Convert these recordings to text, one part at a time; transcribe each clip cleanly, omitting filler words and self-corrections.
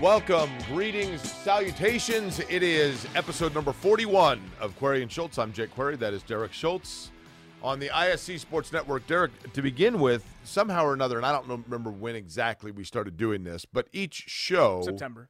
Welcome, greetings, salutations. It is episode number 41 of Query and Schultz. I'm Jake Query. That is Derek Schultz on the ISC Sports Network. Derek, to begin with, somehow or another, and I don't remember when exactly we started doing this, but each show. September.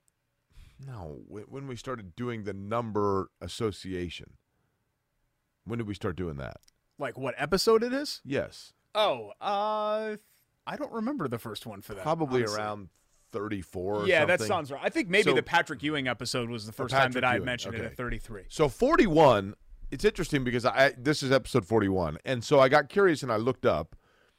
No, when we started doing the number association. When did we start doing that? Like what episode it is? Yes. Oh, I don't remember the first one for that. Probably honestly. around 34 or something. Yeah, that sounds right. I think maybe So- the Patrick Ewing episode was the first time Patrick that I Ewing, mentioned it okay. at 33. So 41, it's interesting because this is episode 41. And so I got curious and I looked up.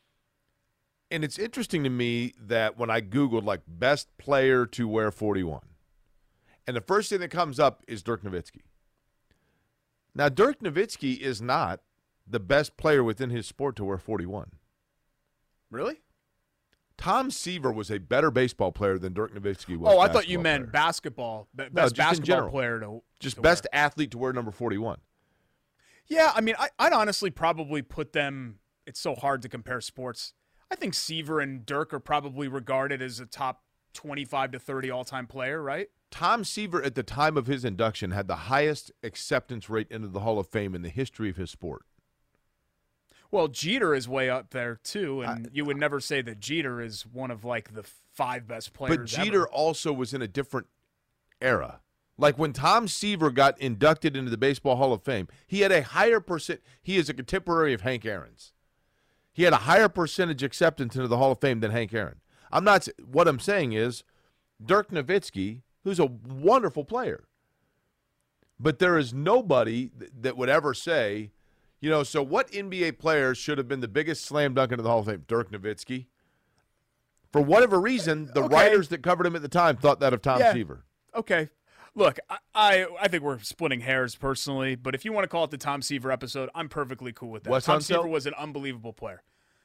And it's interesting to me that when I Googled, like, best player to wear 41, and the first thing that comes up is Dirk Nowitzki. Now, Dirk Nowitzki is not the best player within his sport to wear 41. Really? Tom Seaver was a better baseball player than Dirk Nowitzki was. Oh, I thought you basketball meant player. basketball. just in Best basketball general. player to Just to best wear. athlete to wear number 41. Yeah, I mean, I'd honestly probably put them. It's so hard to compare sports. I think Seaver and Dirk are probably regarded as a top 25 to 30 all-time player, right? Tom Seaver, at the time of his induction, had the highest acceptance rate into the Hall of Fame in the history of his sport. Well, Jeter is way up there too, and you would never say that Jeter is one of like the 5 best players. But Jeter ever. also was in a different era. Like when Tom Seaver got inducted into the Baseball Hall of Fame, he had a higher percent. He is a contemporary of Hank Aaron's. He had a higher percentage acceptance into the Hall of Fame than Hank Aaron. What I'm saying is Dirk Nowitzki, who's a wonderful player, but there is nobody that would ever say, so what NBA player should have been the biggest slam dunk into the Hall of Fame? Dirk Nowitzki. For whatever reason, the Okay. writers that covered him at the time thought that of Tom Yeah. Seaver. Okay. Look, I think we're splitting hairs personally, but if you want to call it the Tom Seaver episode, I'm perfectly cool with that. Wes Tom Unseld? Seaver was an unbelievable player.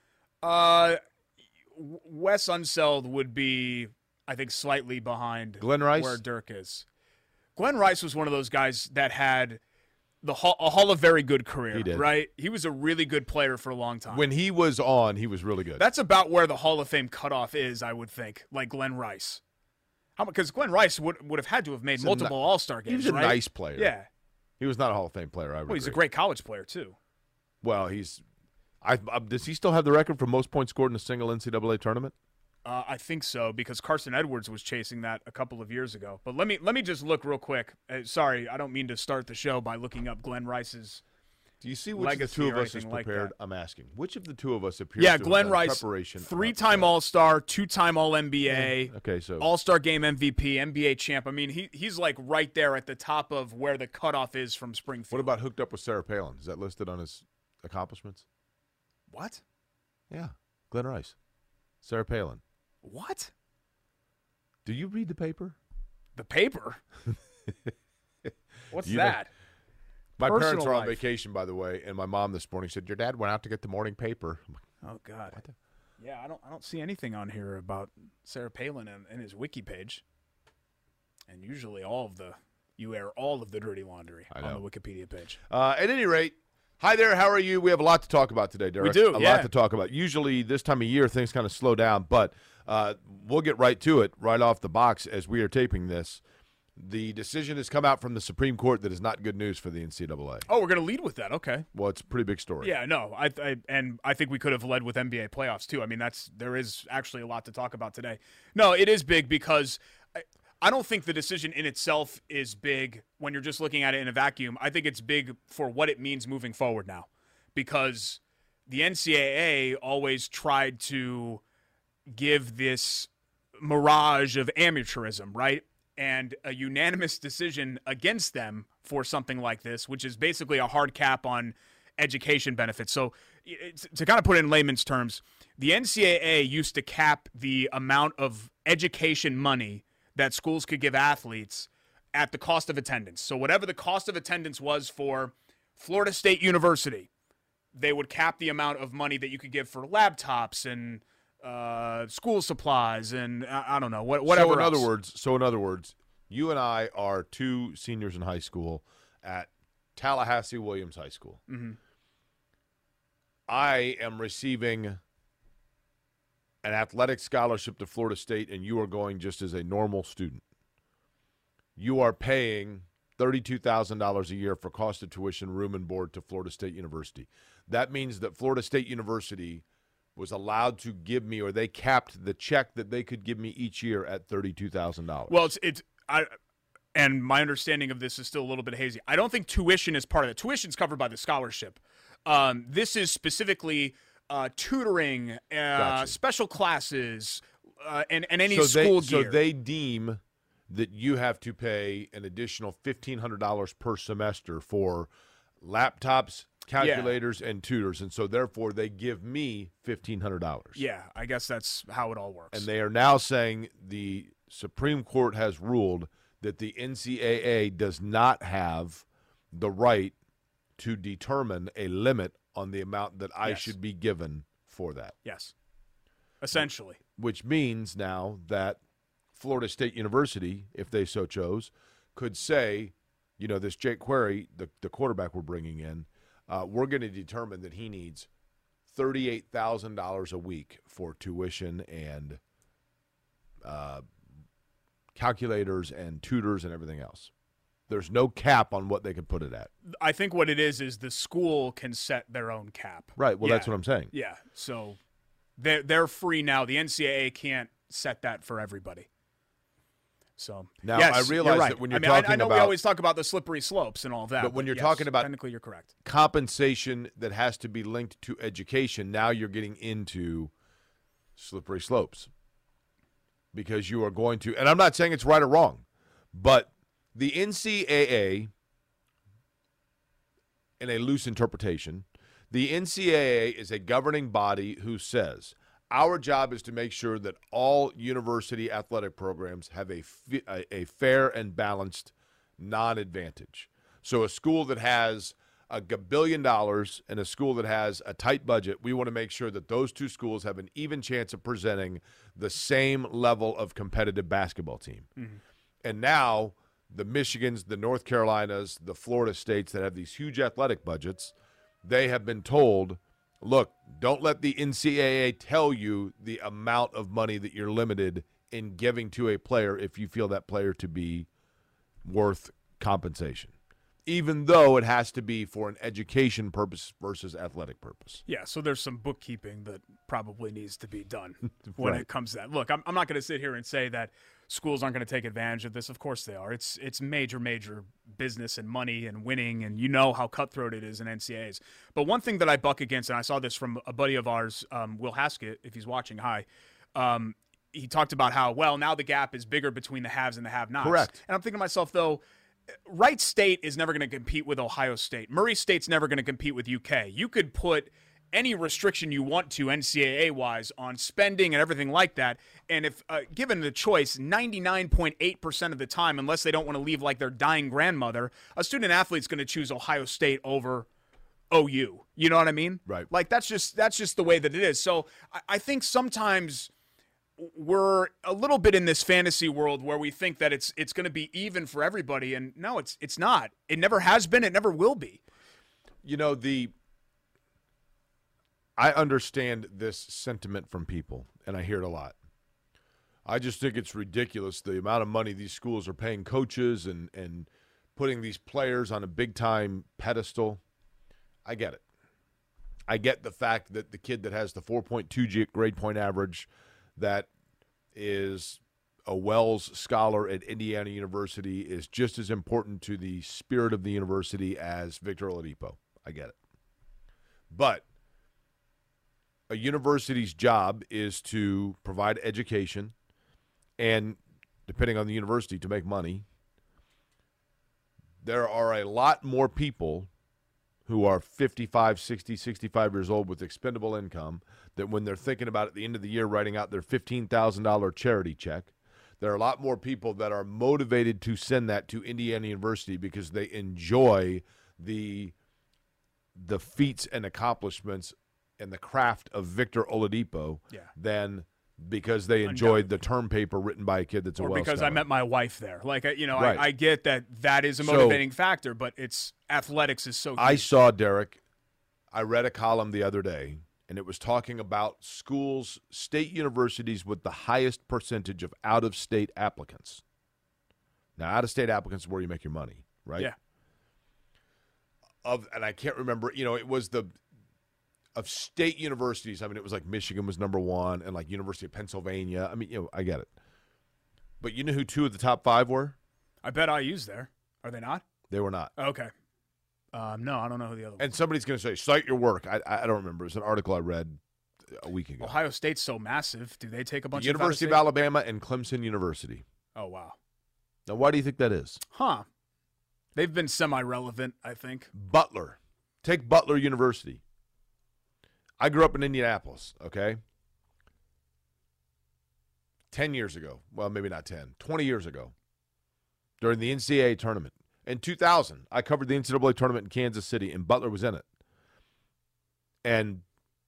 Wes Unseld would be, I think, slightly behind Glenn Rice? where Dirk is. Glenn Rice was one of those guys that had a Hall of Very Good career, He did. right? He was a really good player for a long time. When he was on, he was really good. That's about where the Hall of Fame cutoff is, I would think, like Glenn Rice. Because Glenn Rice would have had to have made multiple All-Star games, he was a right? nice player. Yeah. He was not a Hall of Fame player. I would Well, he's a agree. great college player, too. Well, does he still have the record for most points scored in a single NCAA tournament? I think so, because Carson Edwards was chasing that a couple of years ago. But let me just look real quick. Sorry, I don't mean to start the show by looking up Glenn Rice's. Do you see which of the legacy two of or us is anything like prepared? that. I'm asking. Which of the two of us appears Yeah, to have Glenn done Rice, preparation? 3-time All-Star, 2-time All-NBA, Okay, so All-Star Game MVP, NBA champ. I mean, he's like right there at the top of where the cutoff is from Springfield. what about hooked up with Sarah Palin? Is that listed on his accomplishments? What? Yeah, Glenn Rice, Sarah Palin. What? Do you read the paper? The paper? What's You know- that? My parents Personal are on life. vacation, by the way, and my mom this morning said, your dad went out to get the morning paper. I'm like, Oh God. Yeah, I don't see anything on here about Sarah Palin in his wiki page. And usually you air all of the dirty laundry I on know. the Wikipedia page. At any rate, hi there. How are you? We have a lot to talk about today, Derek. We do, A yeah. lot to talk about. Usually this time of year, things kind of slow down, but we'll get right to it right off the box as we are taping this. The decision has come out from the Supreme Court that is not good news for the NCAA. Oh, we're going to lead with that. Okay. Well, it's a pretty big story. Yeah, no. I think we could have led with NBA playoffs too. I mean, there is actually a lot to talk about today. No, it is big because I don't think the decision in itself is big when you're just looking at it in a vacuum. I think it's big for what it means moving forward now, because the NCAA always tried to give this mirage of amateurism, right? And a unanimous decision against them for something like this, which is basically a hard cap on education benefits. So to kind of put it in layman's terms, the NCAA used to cap the amount of education money that schools could give athletes at the cost of attendance. So whatever the cost of attendance was for Florida State University, they would cap the amount of money that you could give for laptops and school supplies and I don't know, whatever. So in other words, you and I are two seniors in high school at Tallahassee Williams High School. Mm-hmm. I am receiving an athletic scholarship to Florida State and you are going just as a normal student, you are paying $32,000 a year for cost of tuition, room, and board to Florida State University. That means that Florida State University was allowed to give me, or they capped the check that they could give me each year at $32,000. Well, and my understanding of this is still a little bit hazy. I don't think tuition is part of it. Tuition's covered by the scholarship. This is specifically tutoring, Gotcha. special classes, and any school gear. So they deem that you have to pay an additional $1,500 per semester for laptops, calculators, and tutors, and so therefore they give me $1,500. Yeah, I guess that's how it all works. And they are now saying the Supreme Court has ruled that the NCAA does not have the right to determine a limit on the amount that I should be given for that. Yes, essentially. Which means now that Florida State University, if they so chose, could say, you know, this Jake Query, the quarterback we're bringing in, we're going to determine that he needs $38,000 a week for tuition and calculators and tutors and everything else. There's no cap on what they can put it at. I think what it is the school can set their own cap. Right. Well, that's what I'm saying. Yeah. So they're free now. The NCAA can't set that for everybody. So now yes, I realize right. that when you're talking talking I know about, we always talk about the slippery slopes and all of that. but when you're yes, talking about technically, you're correct. Compensation that has to be linked to education, now you're getting into slippery slopes because you are going to, and I'm not saying it's right or wrong, but the NCAA, in a loose interpretation, the NCAA is a governing body who says our job is to make sure that all university athletic programs have a fair and balanced non-advantage. So a school that has $1 billion and a school that has a tight budget, we want to make sure that those two schools have an even chance of presenting the same level of competitive basketball team. Mm-hmm. And now the Michigans, the North Carolinas, the Florida states that have these huge athletic budgets, they have been told, look, don't let the NCAA tell you the amount of money that you're limited in giving to a player if you feel that player to be worth compensation, even though it has to be for an education purpose versus athletic purpose. Yeah, so there's some bookkeeping that probably needs to be done when Right. it comes to that. Look, I'm not going to sit here and say that schools aren't going to take advantage of this. Of course they are. It's major business and money and winning, and you know how cutthroat it is in NCAAs. But one thing that I buck against, and I saw this from a buddy of ours, Will Haskett, if he's watching, hi. He talked about how, well, now the gap is bigger between the haves and the have-nots. Correct. And I'm thinking to myself, though, Wright State is never going to compete with Ohio State. Murray State's never going to compete with UK. You could put any restriction you want to NCAA-wise on spending and everything like that, and if given the choice, 99.8% of the time, unless they don't want to leave like their dying grandmother, a student-athlete's going to choose Ohio State over OU. You know what I mean? Right. Like, that's just the way that it is. So I think sometimes we're a little bit in this fantasy world where we think that it's going to be even for everybody, and no, it's not. It never has been. It never will be. You know, I understand this sentiment from people, and I hear it a lot. I just think it's ridiculous the amount of money these schools are paying coaches and putting these players on a big-time pedestal. I get it. I get the fact that the kid that has the 4.2 grade point average that is a Wells Scholar at Indiana University is just as important to the spirit of the university as Victor Oladipo. I get it. But a university's job is to provide education and, depending on the university, to make money. There are a lot more people who are 55, 60, 65 years old with expendable income that when they're thinking about at the end of the year writing out their $15,000 charity check, there are a lot more people that are motivated to send that to Indiana University because they enjoy the feats and accomplishments and the craft of Victor Oladipo than because they enjoyed the term paper written by a kid that's a Wells because Scholar. I met my wife there. Like, Right. I get that is a motivating factor, but it's athletics is so huge. I saw, Derek, I read a column the other day, and it was talking about schools, state universities with the highest percentage of out-of-state applicants. Now, out-of-state applicants is where you make your money, right? Yeah. And I can't remember, it was of state universities. I mean, it was like Michigan was number one and like University of Pennsylvania. I mean, I get it. But you know who 2 of the top 5 were? I bet IU's there. Are they not? They were not. Okay. No, I don't know who the other one. And somebody's going to say, cite your work. I don't remember. It was an article I read a week ago. Ohio State's so massive. Do they take a bunch of University of Alabama and Clemson University. Oh, wow. Now, why do you think that is? Huh. They've been semi-relevant, I think. Butler. Take Butler University. I grew up in Indianapolis, okay? 10 years ago. Well, maybe not 10. 20 years ago. During the NCAA tournament. In 2000, I covered the NCAA tournament in Kansas City, and Butler was in it. And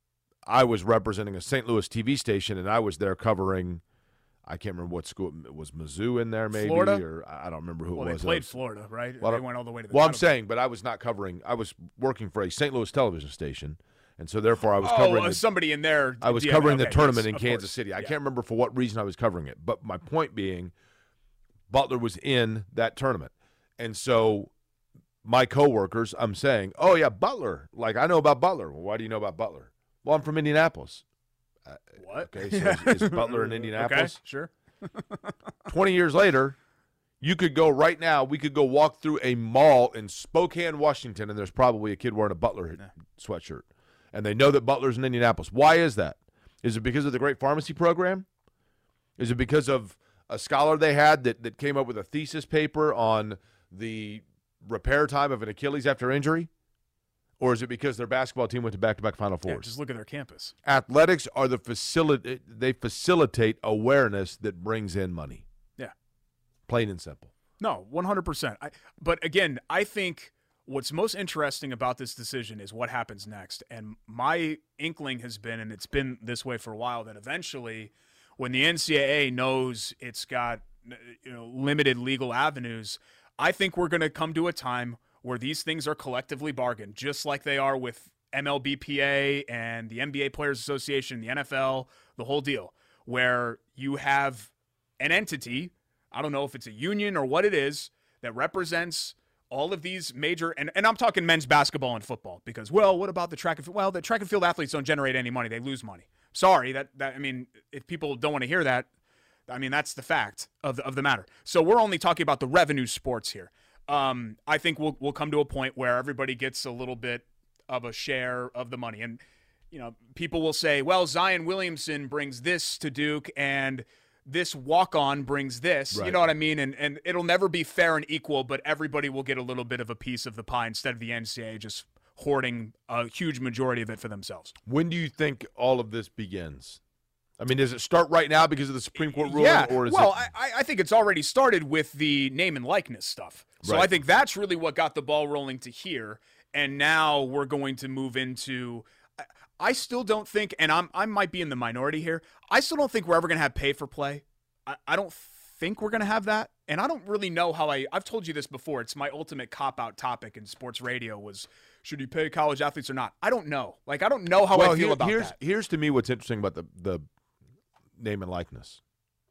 I was representing a St. Louis TV station, and I was there covering, I can't remember what school. Was Mizzou in there maybe? Florida? Or I don't remember who Well, it was. they played Florida, right? Well, they went all the way to the Well, I'm title. saying, but I was not covering. I was working for a St. Louis television station, and so therefore I was covering somebody in there. I was Yeah, covering the okay, tournament yes, in of Kansas course. City. I Yeah. can't remember for what reason I was covering it, but my point being, Butler was in that tournament, and so my coworkers, I'm saying, "Oh yeah, Butler. Like I know about Butler. Well, why do you know about Butler? Well, I'm from Indianapolis. What? Okay, so is Butler in Indianapolis? Okay, sure. 20 years later, you could go right now. We could go walk through a mall in Spokane, Washington, and there's probably a kid wearing a Butler sweatshirt, and they know that Butler's in Indianapolis. Why is that? Is it because of the great pharmacy program? Is it because of a scholar they had that came up with a thesis paper on the repair time of an Achilles after injury? Or is it because their basketball team went to back-to-back Final Fours? Yeah, just look at their campus. Athletics are they facilitate awareness that brings in money. Yeah. Plain and simple. No, 100%. But again, I think what's most interesting about this decision is what happens next. And my inkling has been, and it's been this way for a while, that eventually when the NCAA knows it's got limited legal avenues, I think we're going to come to a time where these things are collectively bargained, just like they are with MLBPA and the NBA Players Association, the NFL, the whole deal, where you have an entity, I don't know if it's a union or what it is, that represents all of these major, and I'm talking men's basketball and football, because, well, what about the track and field? Well, the track and field athletes don't generate any money. They lose money. Sorry, I mean, if people don't want to hear that, I mean, that's the fact of the matter. So we're only talking about the revenue sports here. I think we'll come to a point where everybody gets a little bit of a share of the money. And, people will say, well, Zion Williamson brings this to Duke and this walk-on brings this. Right. You know what I mean? And it'll never be fair and equal, but everybody will get a little bit of a piece of the pie instead of the NCAA just hoarding a huge majority of it for themselves. When do you think all of this begins? I mean, does it start right now because of the Supreme Court ruling? Yeah, Or is well, it... I think it's already started with the name and likeness stuff. So Right. I think that's really what got the ball rolling to here. And now we're going to move into – I still don't think – and I might be in the minority here. I still don't think we're ever going to have pay for play. I don't think we're going to have that. And I don't really know how I've told you this before. It's my ultimate cop-out topic in sports radio was should you pay college athletes or not? I don't know. Like, I don't know how I feel about that. Here's to me what's interesting about the name and likeness.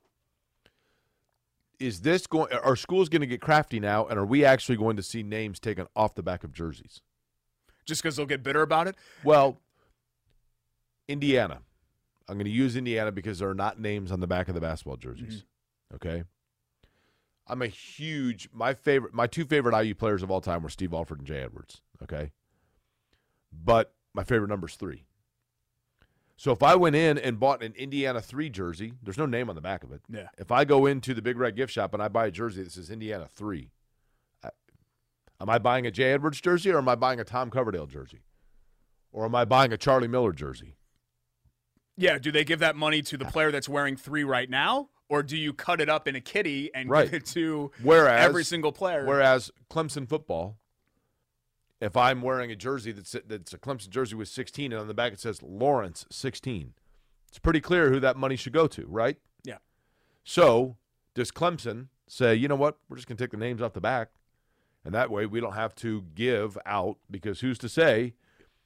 Is this going? Are schools going to get crafty now, and are we actually going to see names taken off the back of jerseys? Just because they'll get bitter about it? Well, Indiana. I'm going to use Indiana because there are not names on the back of the basketball jerseys. Mm-hmm. Okay. I'm a huge. My two favorite IU players of all time were Steve Alford and Jay Edwards. Okay. But my favorite number is 3. So if I went in and bought an Indiana 3 jersey, there's no name on the back of it. Yeah. If I go into the Big Red Gift Shop and I buy a jersey that says Indiana 3, am I buying a Jay Edwards jersey or am I buying a Tom Coverdale jersey? Or am I buying a Charlie Miller jersey? Yeah, do they give that money to the player that's wearing 3 right now? Or do you cut it up in a kitty and give it to every single player? Whereas Clemson football, if I'm wearing a jersey that's a Clemson jersey with 16 and on the back it says Lawrence 16, it's pretty clear who that money should go to, right? Yeah. So does Clemson say, you know what, we're just going to take the names off the back, and that way we don't have to give out, because who's to say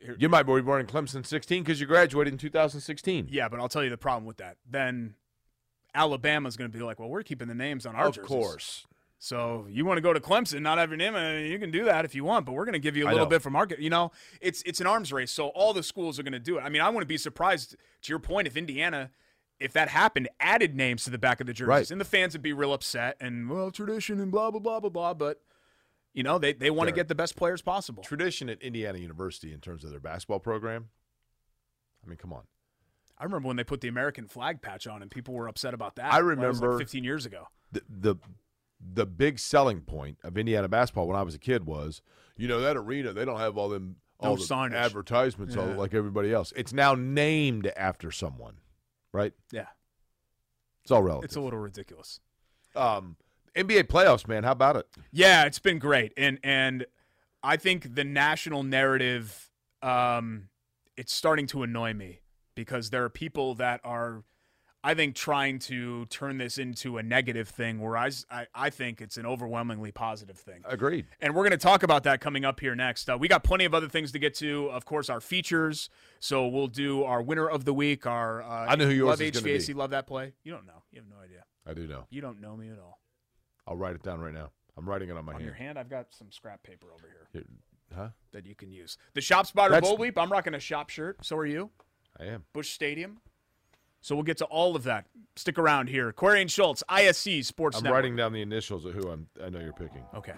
You might be born in Clemson 16 because you graduated in 2016. Yeah, but I'll tell you the problem with that. Then Alabama's going to be like, well, we're keeping the names on our jerseys. Of course. So you want to go to Clemson, not have your name, you can do that if you want, but we're going to give you a little bit for market. It's an arms race, so all the schools are going to do it. I mean, I wouldn't be surprised, to your point, if Indiana, if that happened, added names to the back of the jerseys. Right. And the fans would be real upset and, well, tradition and blah, blah, blah, blah, blah. But, they want to get the best players possible. Tradition at Indiana University in terms of their basketball program, I mean, come on. I remember when they put the American flag patch on and people were upset about that. I remember. That was like 15 years ago. The big selling point of Indiana basketball when I was a kid was, that arena, they don't have all the signage. Advertisements like everybody else. It's now named after someone, right? Yeah. It's all relative. It's a little ridiculous. NBA playoffs, man, how about it? Yeah, it's been great. And I think the national narrative, it's starting to annoy me because there are people that are – I think trying to turn this into a negative thing where I think it's an overwhelmingly positive thing. Agreed. And we're going to talk about that coming up here next. We got plenty of other things to get to. Of course, our features. So we'll do our winner of the week. Our I know who yours Love is going to HVAC, be. Love that play. You don't know. You have no idea. I do know. You don't know me at all. I'll write it down right now. I'm writing it on my hand. On your hand, I've got some scrap paper over here. Huh? That you can use. The Shop Spotter Bowl Weep. I'm rocking a shop shirt. So are you. I am. Busch Stadium. So we'll get to all of that. Stick around here. Query and Schultz, ISC Sports I'm Network. writing down the initials of who I know you're picking. Okay.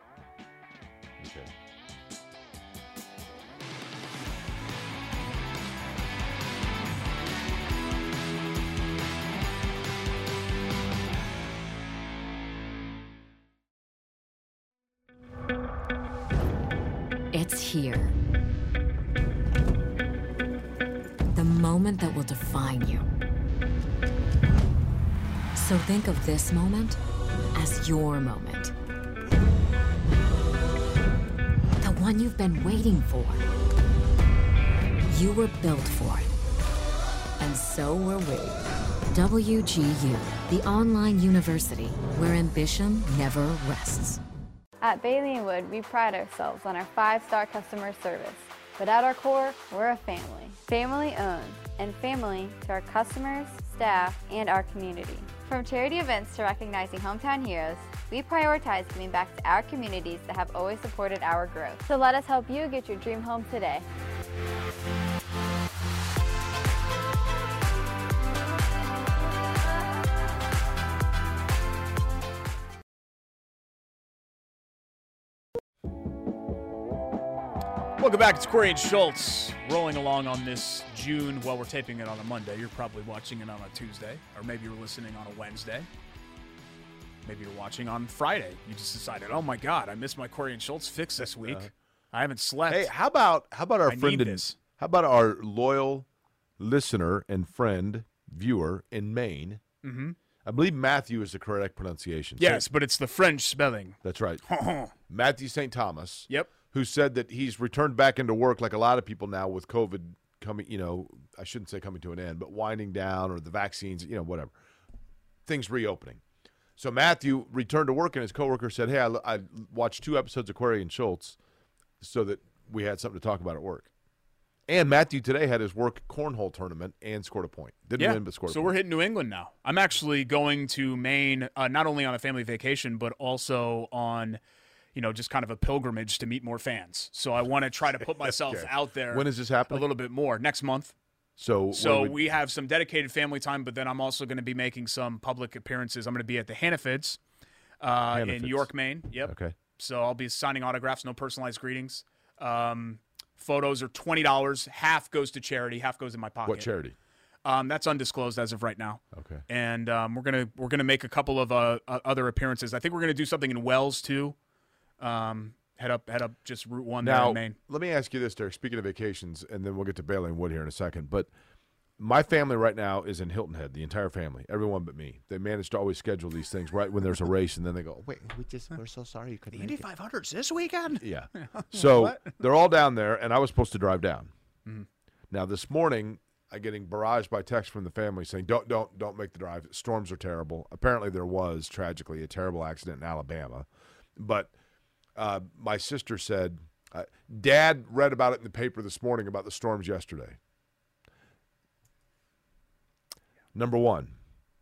It's here. The moment that will define you. So think of this moment as your moment. The one you've been waiting for. You were built for it. And so were we. WGU, the online university where ambition never rests. At Bailey & Wood, we pride ourselves on our 5-star customer service. But at our core, we're a family. Family owned, and family to our customers, staff, and our community. From charity events to recognizing hometown heroes, we prioritize giving back to our communities that have always supported our growth. So let us help you get your dream home today. Welcome back. It's Query and Schultz rolling along on this June. Well, we're taping it on a Monday. You're probably watching it on a Tuesday, or maybe you're listening on a Wednesday. Maybe you're watching on Friday. You just decided, oh my God, I missed my Query and Schultz fix this week. I haven't slept. Hey, how about our friend? How about our loyal listener and friend viewer in Maine? Mm-hmm. I believe Matthew is the correct pronunciation. Yes, but it's the French spelling. That's right. Matthew St. Thomas. Yep. Who said that he's returned back into work like a lot of people now with COVID coming, I shouldn't say coming to an end, but winding down or the vaccines, whatever. Things reopening. So Matthew returned to work and his coworker said, hey, I watched 2 episodes of Query and Schultz so that we had something to talk about at work. And Matthew today had his work cornhole tournament and scored a point. Didn't win, but scored a point. So we're hitting New England now. I'm actually going to Maine, not only on a family vacation, but also on – just kind of a pilgrimage to meet more fans. So I want to try to put myself out there. When is this happening? A little bit more. Next month. So we have some dedicated family time, but then I'm also going to be making some public appearances. I'm going to be at the Hannafids in York, Maine. Yep. Okay. So I'll be signing autographs, no personalized greetings. Photos are $20. Half goes to charity, half goes in my pocket. What charity? That's undisclosed as of right now. Okay. And we're gonna make a couple of other appearances. I think we're gonna do something in Wells too. Head up, just Route 1 there in Maine. Let me ask you this, Derek. Speaking of vacations, and then we'll get to Bailey and Wood here in a second. But my family right now is in Hilton Head, the entire family, everyone but me. They manage to always schedule these things right when there's a race, and then they go, wait, we're so sorry you couldn't make it. Indy 500's this weekend? Yeah. So they're all down there, and I was supposed to drive down. Mm-hmm. Now, this morning, I'm getting barraged by text from the family saying, don't make the drive. Storms are terrible. Apparently there was, tragically, a terrible accident in Alabama. But my sister said, Dad read about it in the paper this morning about the storms yesterday. Number one,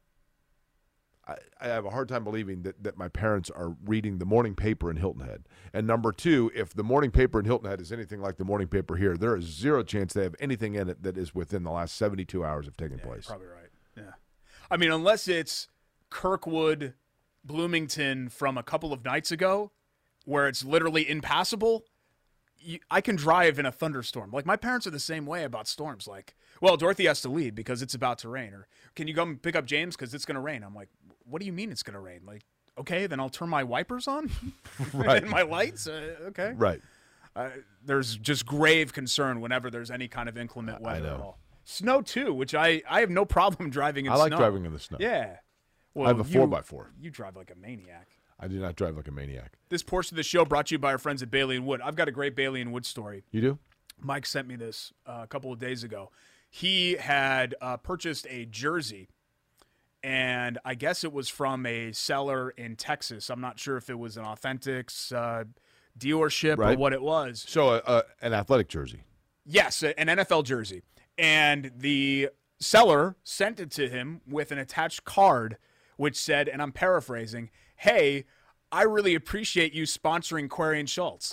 I have a hard time believing that my parents are reading the morning paper in Hilton Head. And number two, if the morning paper in Hilton Head is anything like the morning paper here, there is zero chance they have anything in it that is within the last 72 hours of taking place. You're probably right. Yeah. I mean, unless it's Kirkwood, Bloomington from a couple of nights ago where it's literally impassable, I can drive in a thunderstorm. Like, my parents are the same way about storms. Like, well, Dorothy has to leave because it's about to rain. Or, can you come pick up James because it's going to rain? I'm like, what do you mean it's going to rain? Like, okay, then I'll turn my wipers on Right. and my lights. Okay. Right. There's just grave concern whenever there's any kind of inclement weather know. at all. Snow, too, which I have no problem driving in I snow. like driving in the snow. Yeah. Well, I have a 4x4. You drive like a maniac. I do not drive like a maniac. This portion of the show brought to you by our friends at Bailey & Wood. I've got a great Bailey & Wood story. You do? Mike sent me this a couple of days ago. He had purchased a jersey, and I guess it was from a seller in Texas. I'm not sure if it was an Authentics dealership or what it was. So an athletic jersey. Yes, an NFL jersey. And the seller sent it to him with an attached card which said, and I'm paraphrasing, "Hey, I really appreciate you sponsoring Quarian Schultz.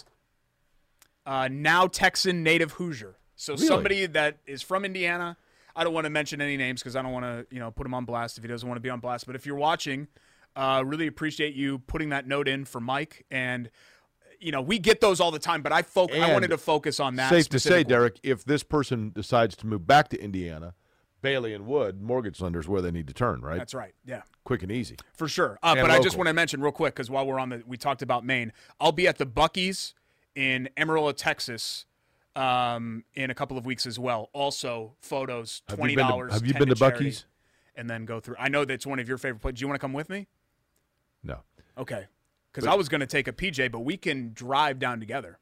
Now Texan native Hoosier." So Really? somebody that is from Indiana. I don't want to mention any names because I don't want to, put him on blast if he doesn't want to be on blast. But if you're watching, really appreciate you putting that note in for Mike. And, we get those all the time, but I wanted to focus on that. Safe to say, specifically. Derek, if this person decides to move back to Indiana, Bailey & Wood, mortgage lenders, where they need to turn, right? That's right. Yeah. Quick and easy. For sure. And But I just local. want to mention real quick, because while we talked about Maine, I'll be at the Buc-ee's in Amarillo, Texas, in a couple of weeks as well. Also, photos, $20. Have you 10 been to charity, Buc-ee's? And then go through. I know that's one of your favorite places. Do you want to come with me? No. Okay. Because I was going to take a PJ, but we can drive down together.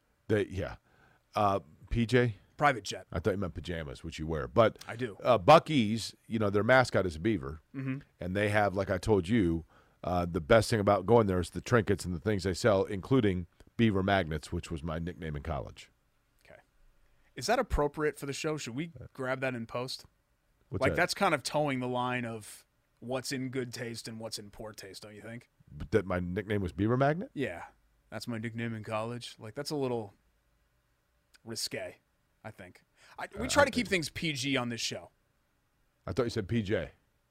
PJ? Private jet. I thought you meant pajamas, which you wear. But I do. Buc-ee's, their mascot is a beaver. Mm-hmm. And they have, like I told you, the best thing about going there is the trinkets and the things they sell, including beaver magnets, which was my nickname in college. Okay. Is that appropriate for the show? Should we grab that in post? What's Like, that? that's kind of towing the line of what's in good taste and what's in poor taste, don't you think? That my nickname was Beaver Magnet? Yeah. That's my nickname in college. Like, that's a little risque, I think. We try to keep things PG on this show. I thought you said PJ.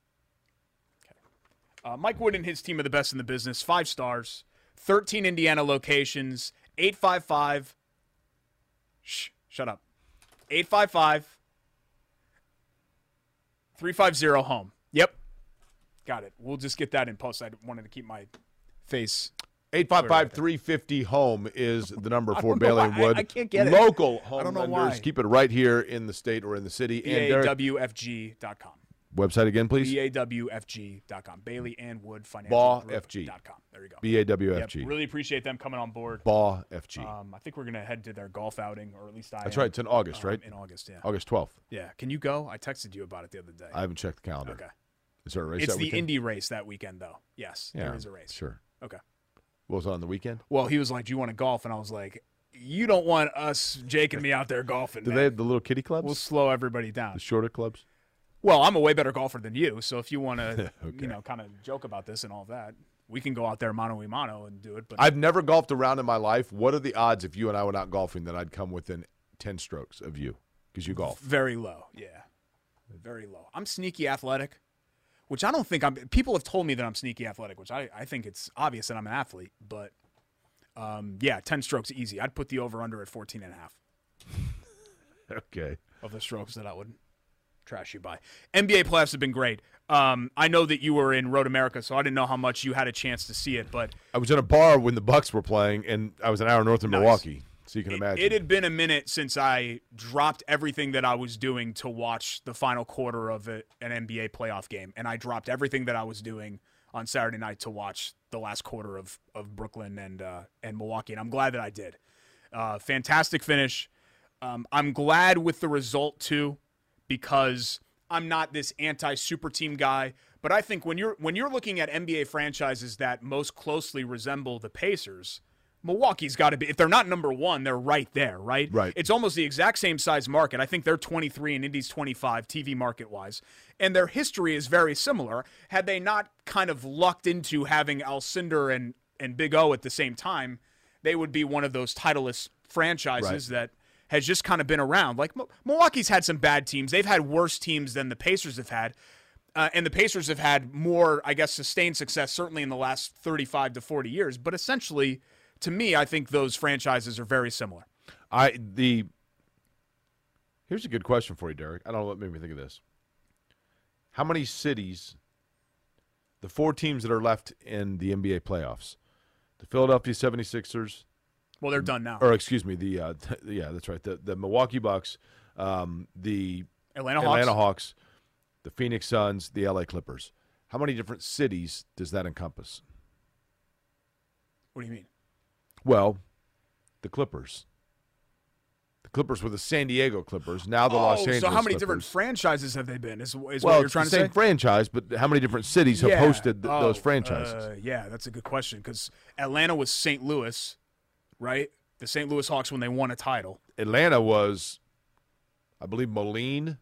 Mike Wood and his team are the best in the business. 5 stars, 13 Indiana locations, 855. Shut up. 855-350-HOME. Yep. Got it. We'll just get that in post. I wanted to keep my face. 855-350-HOME is the number for don't know Bailey why. & Wood. I can't get it. Local home I don't know lenders. why. Keep it right here in the state or in the city. And Derek, BAWFG.com. website again, please. BAWFG.com. Bailey and Wood Financial BAWFG.com. There you go. BAWFG. Yep, really appreciate them coming on board. BAWFG. I think we're going to head to their golf outing, or at least I That's am. right. It's in August, right? In August, yeah. August 12th. Yeah. Can you go? I texted you about it the other day. I haven't checked the calendar. Okay. Is there a race It's that the weekend? Indy race that weekend, though. Yes, Yeah, there is a race. Sure. Okay. What was it on the weekend? Well, he was like, "Do you want to golf?" And I was like, "You don't want us, Jake and me, out there golfing. Do man. they have the little kiddie clubs? We'll slow everybody down." The shorter clubs? Well, I'm a way better golfer than you, so if you want to, Okay. kind of joke about this and all that, we can go out there mano a mano and do it. But I've never golfed around in my life. What are the odds if you and I were not golfing that I'd come within 10 strokes of you? Because you golf. very low, yeah, very low. I'm sneaky athletic, which I don't think I'm. People have told me that I'm sneaky athletic, which I think it's obvious that I'm an athlete. But yeah, 10 strokes easy. I'd put the over under at 14.5 Okay. of the strokes that I would trash you by. NBA playoffs have been great. I know that you were in Road America, so I didn't know how much you had a chance to see it, but I was in a bar when the Bucks were playing, and I was an hour north of Nice. Milwaukee, so you can imagine. it had been a minute since I dropped everything that I was doing to watch the final quarter of an NBA playoff game, and I dropped everything that I was doing on Saturday night to watch the last quarter of Brooklyn and Milwaukee, and I'm glad that I did. Fantastic finish. I'm glad with the result, too, because I'm not this anti-super team guy, but I think when you're looking at NBA franchises that most closely resemble the Pacers, Milwaukee's got to be, if they're not number one, they're right there, right? Right. It's almost the exact same size market. I think they're 23 and Indy's 25 TV market-wise. And their history is very similar. Had they not kind of lucked into having Alcindor and Big O at the same time, they would be one of those titleist franchises that has just kind of been around. Like Milwaukee's had some bad teams. They've had worse teams than the Pacers have had. And the Pacers have had more, I guess, sustained success, certainly in the last 35 to 40 years. But essentially, to me, I think those franchises are very similar. Here's a good question for you, Derek. I don't know what made me think of this. How many cities, the 4 teams that are left in the NBA playoffs, the Philadelphia 76ers. Well, they're done now. Or excuse me, that's right. The Milwaukee Bucks, the Atlanta Hawks, the Phoenix Suns, the LA Clippers. How many different cities does that encompass? What do you mean? Well, the Clippers. The Clippers were the San Diego Clippers. Now the Los Angeles so how many Clippers. different franchises have they been? Is what Well, you're trying it's to the say? same franchise, but how many different cities have hosted those franchises? Yeah, that's a good question because Atlanta was St. Louis, right? The St. Louis Hawks when they won a title. Atlanta was, I believe, Moline,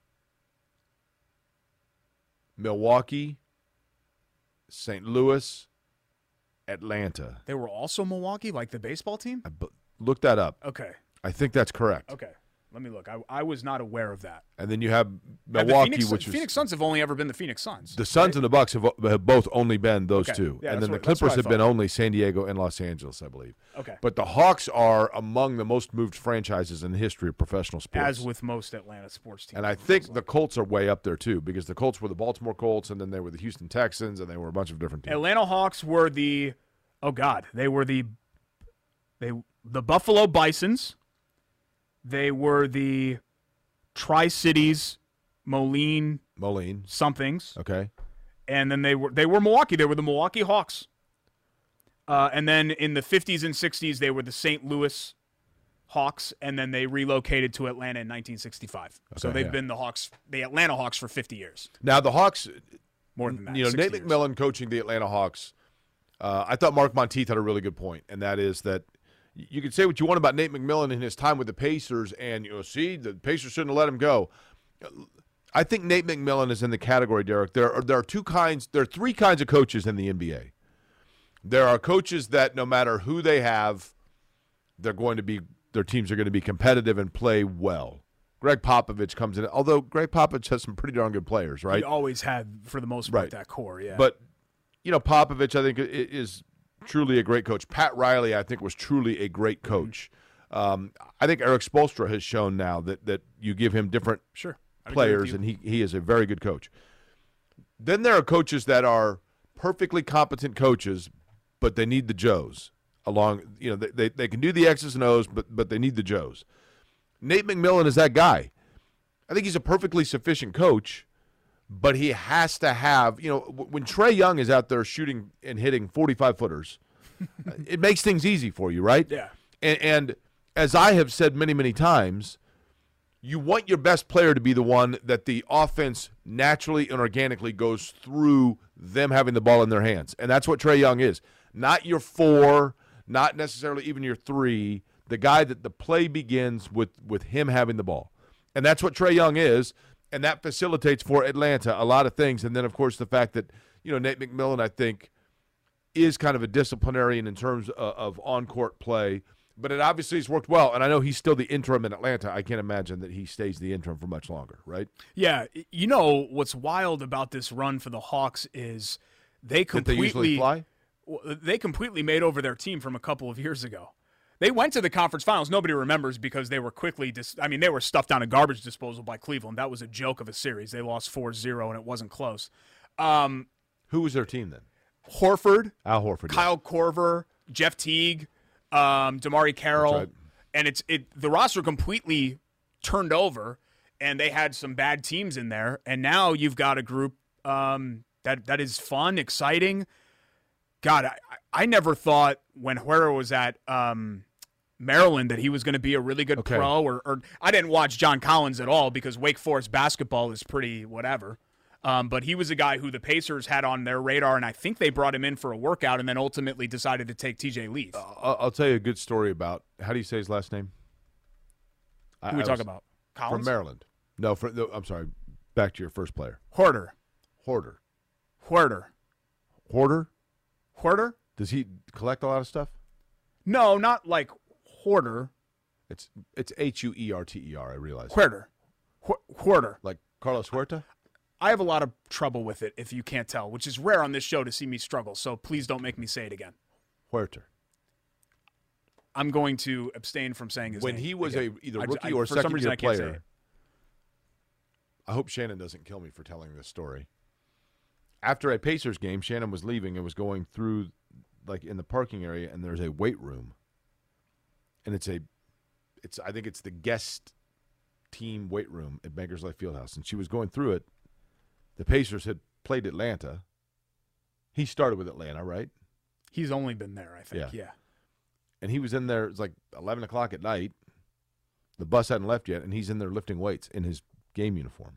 Milwaukee, St. Louis, Atlanta. They were also Milwaukee, like the baseball team? Look that up. Okay. I think that's correct. Okay. Let me look. I was not aware of that. And then you have And Milwaukee, the which is Phoenix Suns have only ever been the Phoenix Suns. the Suns right? and the Bucks have both only been those Okay. two. Yeah, and that's then the what- that's what Clippers I have been thought. only San Diego and Los Angeles, I believe. Okay. But the Hawks are among the most moved franchises in the history of professional sports. As with most Atlanta sports teams. And I think the Colts are way up there too, because the Colts were the Baltimore Colts, and then they were the Houston Texans, and they were a bunch of different teams. Atlanta Hawks were the Buffalo Bisons. They were the Tri-Cities Moline somethings. Okay. And then they were Milwaukee. They were the Milwaukee Hawks. And then in the 50s and 60s, they were the St. Louis Hawks, and then they relocated to Atlanta in 1965. So they've been the Atlanta Hawks for 50 years. Now the Hawks, More than that. Nate 60 years. McMillan coaching the Atlanta Hawks, I thought Mark Monteith had a really good point, and that is that you can say what you want about Nate McMillan in his time with the Pacers, and the Pacers shouldn't have let him go. I think Nate McMillan is in the category, Derek. There are three kinds of coaches in the NBA. There are coaches that no matter who they have, their teams are going to be competitive and play well. Greg Popovich comes in, although Greg Popovich has some pretty darn good players, right? He always had, for the most part, Right. that core, yeah. But, Popovich, I think, is truly a great coach. Pat Riley, I think, was truly a great coach. I think Eric Spoelstra has shown now that you give him different sure. players, and he is a very good coach. Then there are coaches that are perfectly competent coaches, but they need the Joes along. They can do the X's and O's, but they need the Joes. Nate McMillan is that guy. I think he's a perfectly sufficient coach, but he has to have, when Trae Young is out there shooting and hitting 45-footers, it makes things easy for you, right? Yeah. And as I have said many, many times, you want your best player to be the one that the offense naturally and organically goes through them having the ball in their hands. And that's what Trae Young is. Not your 4, not necessarily even your 3, the guy that the play begins with him having the ball. And that's what Trae Young is, and that facilitates for Atlanta a lot of things. And then, of course, the fact that, Nate McMillan, I think, is kind of a disciplinarian in terms of on-court play. But it obviously has worked well, and I know he's still the interim in Atlanta. I can't imagine that he stays the interim for much longer, right? Yeah. What's wild about this run for the Hawks is they usually fly? They completely made over their team from a couple of years ago. They went to the conference finals. Nobody remembers because they were they were stuffed down a garbage disposal by Cleveland. That was a joke of a series. They lost 4-0, and it wasn't close. Who was their team then? Horford. Al Horford. Kyle Korver, Jeff Teague, Damari Carroll. That's right. And the roster completely turned over, and they had some bad teams in there. And now you've got a group that is fun, exciting. God, I never thought when Huerta was at Maryland that he was going to be a really good pro. Or I didn't watch John Collins at all because Wake Forest basketball is pretty whatever. But he was a guy who the Pacers had on their radar, and I think they brought him in for a workout and then ultimately decided to take TJ Leaf. I'll tell you a good story about, how do you say his last name? Who we talk about? Collins? From Maryland. No, I'm sorry. Back to your first player. Horder. Hoarder. Horder. Hoarder? Horder? Does he collect a lot of stuff? No, not like hoarder. It's Huerter, I realize. Hoarder. Hoarder. Like Carlos Huerta? I have a lot of trouble with it, if you can't tell, which is rare on this show to see me struggle, so please don't make me say it again. Huerter. I'm going to abstain from saying his name. When he was again. either rookie or for some reason, second-year I can't say player, it. I hope Shannon doesn't kill me for telling this story. After a Pacers game, Shannon was leaving and was going through, like, in the parking area, and there's a weight room. And I think it's the guest team weight room at Bankers Life Fieldhouse. And she was going through it. The Pacers had played Atlanta. He started with Atlanta, right? He's only been there, I think, yeah. And he was in there, it was like 11 o'clock at night. The bus hadn't left yet, and he's in there lifting weights in his game uniform.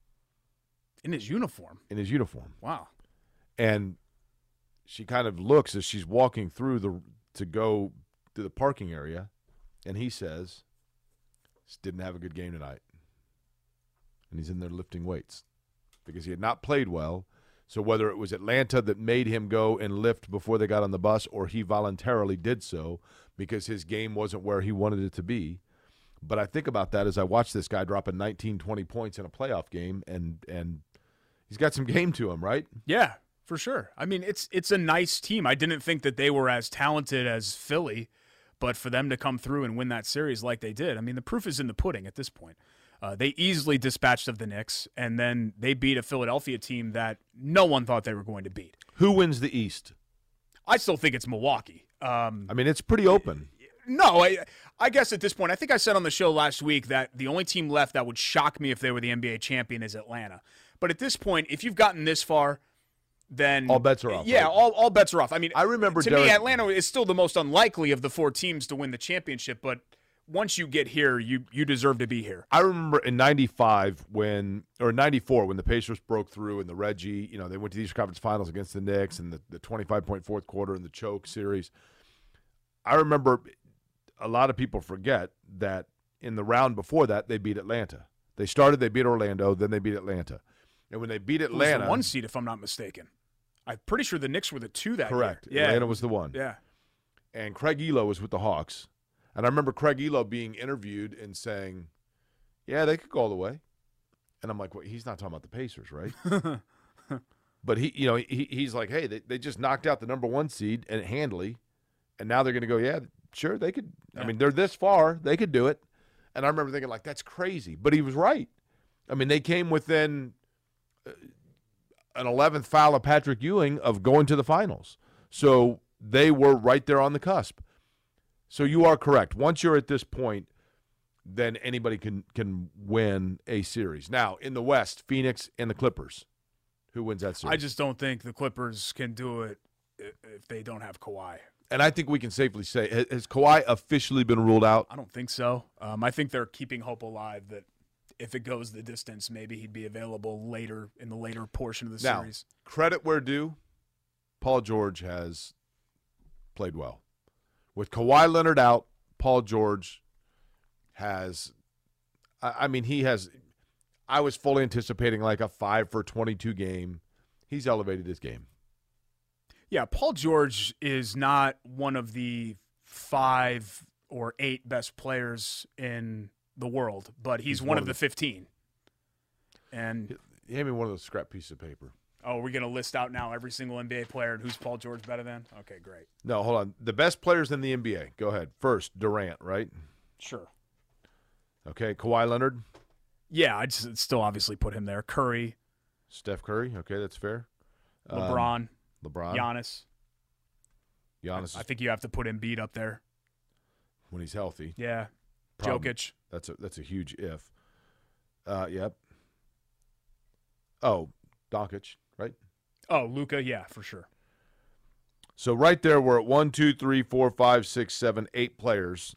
In his uniform? In his uniform. Wow. And she kind of looks as she's walking through to go to the parking area, and he says, "Just didn't have a good game tonight." And he's in there lifting weights because he had not played well. So whether it was Atlanta that made him go and lift before they got on the bus, or he voluntarily did so because his game wasn't where he wanted it to be. But I think about that as I watch this guy dropping 19, 20 points in a playoff game, and he's got some game to him, right? Yeah, for sure. I mean, it's a nice team. I didn't think that they were as talented as Philly, but for them to come through and win that series like they did, I mean, the proof is in the pudding at this point. They easily dispatched of the Knicks, and then they beat a Philadelphia team that no one thought they were going to beat. Who wins the East? I still think it's Milwaukee. I mean, it's pretty open. No, I guess at this point, I think I said on the show last week that the only team left that would shock me if they were the NBA champion is Atlanta. But at this point, if you've gotten this far, then all bets are off. Yeah, right? all bets are off. I mean, I remember to me, Atlanta is still the most unlikely of the four teams to win the championship. But once you get here, you deserve to be here. I remember in '94 when the Pacers broke through in the Reggie, they went to the Eastern Conference Finals against the Knicks and the 25-point fourth quarter in the choke series. I remember a lot of people forget that in the round before that, they beat Atlanta. They beat Orlando, then they beat Atlanta. And when they beat Atlanta, it was the 1 seed, if I'm not mistaken. I'm pretty sure the Knicks were the 2 that correct. year. Yeah. Atlanta was the 1. Yeah. And Craig Elo was with the Hawks. And I remember Craig Elo being interviewed and saying, "Yeah, they could go all the way." And I'm like, "Well, he's not talking about the Pacers, right?" But he's like, "Hey, they just knocked out the number 1 seed and handily, and now they're going to go, yeah, sure, they could. Yeah. I mean, they're this far, they could do it." And I remember thinking, like, that's crazy. But he was right. I mean, they came within an 11th foul of Patrick Ewing of going to the finals. So they were right there on the cusp. So you are correct. Once you're at this point, then anybody can win a series. Now, in the West, Phoenix and the Clippers. Who wins that series? I just don't think the Clippers can do it if they don't have Kawhi. And I think we can safely say, has Kawhi officially been ruled out? I don't think so. I think they're keeping hope alive that if it goes the distance, maybe he'd be available later in the later portion of the series. Credit where due, Paul George has played well. With Kawhi Leonard out, Paul George has – I mean, he has – I was fully anticipating like a 5 for 22 game. He's elevated his game. Yeah, Paul George is not one of the 5 or 8 best players in the world, but he's one of the 15. And hand me one of those scrap pieces of paper. Oh, we're going to list out now every single NBA player and who's Paul George better than? Okay, great. No, hold on. The best players in the NBA. Go ahead. First, Durant, right? Sure. Okay, Kawhi Leonard. Yeah, I'd still obviously put him there. Curry. Steph Curry. Okay, that's fair. LeBron. Giannis. I think you have to put Embiid up there when he's healthy. Yeah. Jokic. That's a huge if. Yep. Oh, Doncic, right? Oh, Luka, yeah, for sure. So right there, we're at 1, 2, 3, 4, 5, 6, 7, 8 players.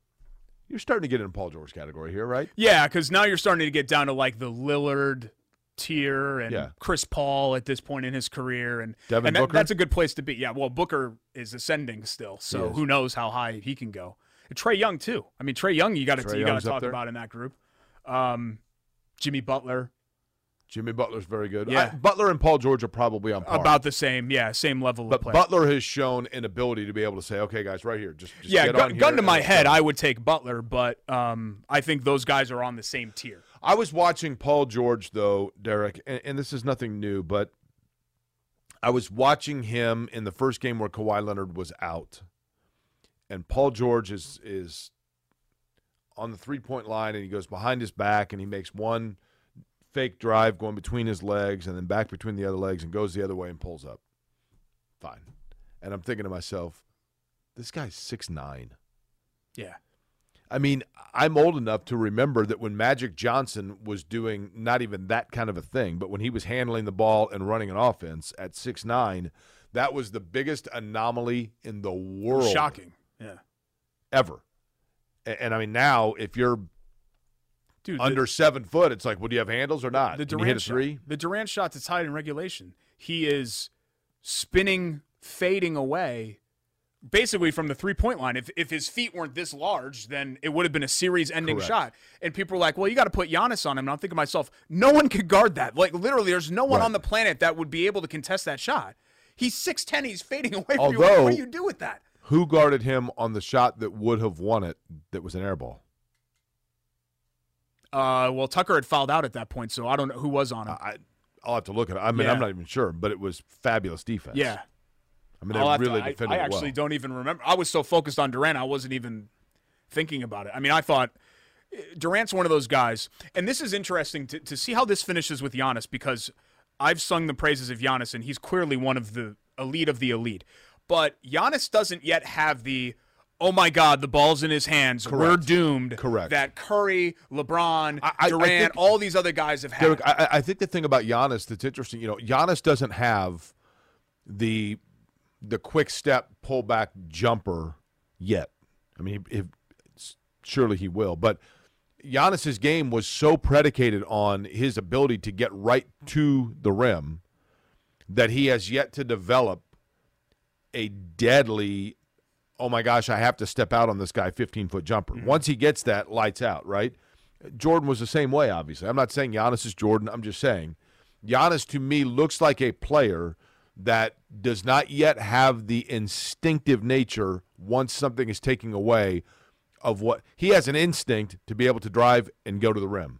You're starting to get in Paul George category here, right? Yeah, because now you're starting to get down to like the Lillard, tier, and Chris Paul at this point in his career, and that's a good place to be. Yeah, well, Booker is ascending still, so who knows how high he can go. And Trae Young too. I mean, Trae Young, you got to talk about in that group. Jimmy Butler. Jimmy Butler's very good. Yeah. Butler and Paul George are probably on par. About the same, same level but of play. Butler has shown an ability to be able to say, okay, guys, right here, just get on here. Gun to my head, I would take Butler, but I think those guys are on the same tier. I was watching Paul George, though, Derek, and this is nothing new, but I was watching him in the first game where Kawhi Leonard was out, and Paul George is on the three-point line, and he goes behind his back, and he makes one fake drive going between his legs and then back between the other legs and goes the other way and pulls up. Fine. And I'm thinking to myself, this guy's 6'9". Yeah. I mean, I'm old enough to remember that when Magic Johnson was doing not even that kind of a thing, but when he was handling the ball and running an offense at 6'9", that was the biggest anomaly in the world. Shocking. Yeah. Ever. And I mean, now if you're under 7 foot, it's like, well, do you have handles or not? The Can you hit a three? The Durant shot that's tied in regulation. He is spinning, fading away, basically from the three-point line. If his feet weren't this large, then it would have been a series-ending shot. And people are like, well, you got to put Giannis on him. And I'm thinking to myself, no one could guard that. Like, literally, there's no one on the planet that would be able to contest that shot. He's 6'10". He's fading away from you. What do you do with that? Who guarded him on the shot that would have won it that was an air ball? Well, Tucker had fouled out at that point, so I don't know who was on him. I'll have to look at it. I mean, I'm not even sure, but it was fabulous defense. Yeah. I mean, they really defended it well. I actually don't even remember. I was so focused on Durant, I wasn't even thinking about it. I mean, I thought Durant's one of those guys, and this is interesting to see how this finishes with Giannis, because I've sung the praises of Giannis, and he's clearly one of the elite. But Giannis doesn't yet have the, oh my God, the ball's in his hands, we're doomed. Correct. That Curry, LeBron, Durant, all these other guys have had. Derek, I think the thing about Giannis that's interesting, Giannis doesn't have the quick step pullback jumper yet. I mean, surely he will, but Giannis's game was so predicated on his ability to get right to the rim that he has yet to develop a deadly, oh my gosh, I have to step out on this guy 15-foot jumper. Mm-hmm. Once he gets that, lights out, right? Jordan was the same way, obviously. I'm not saying Giannis is Jordan. I'm just saying Giannis, to me, looks like a player that does not yet have the instinctive nature once something is taken away of what – he has an instinct to be able to drive and go to the rim.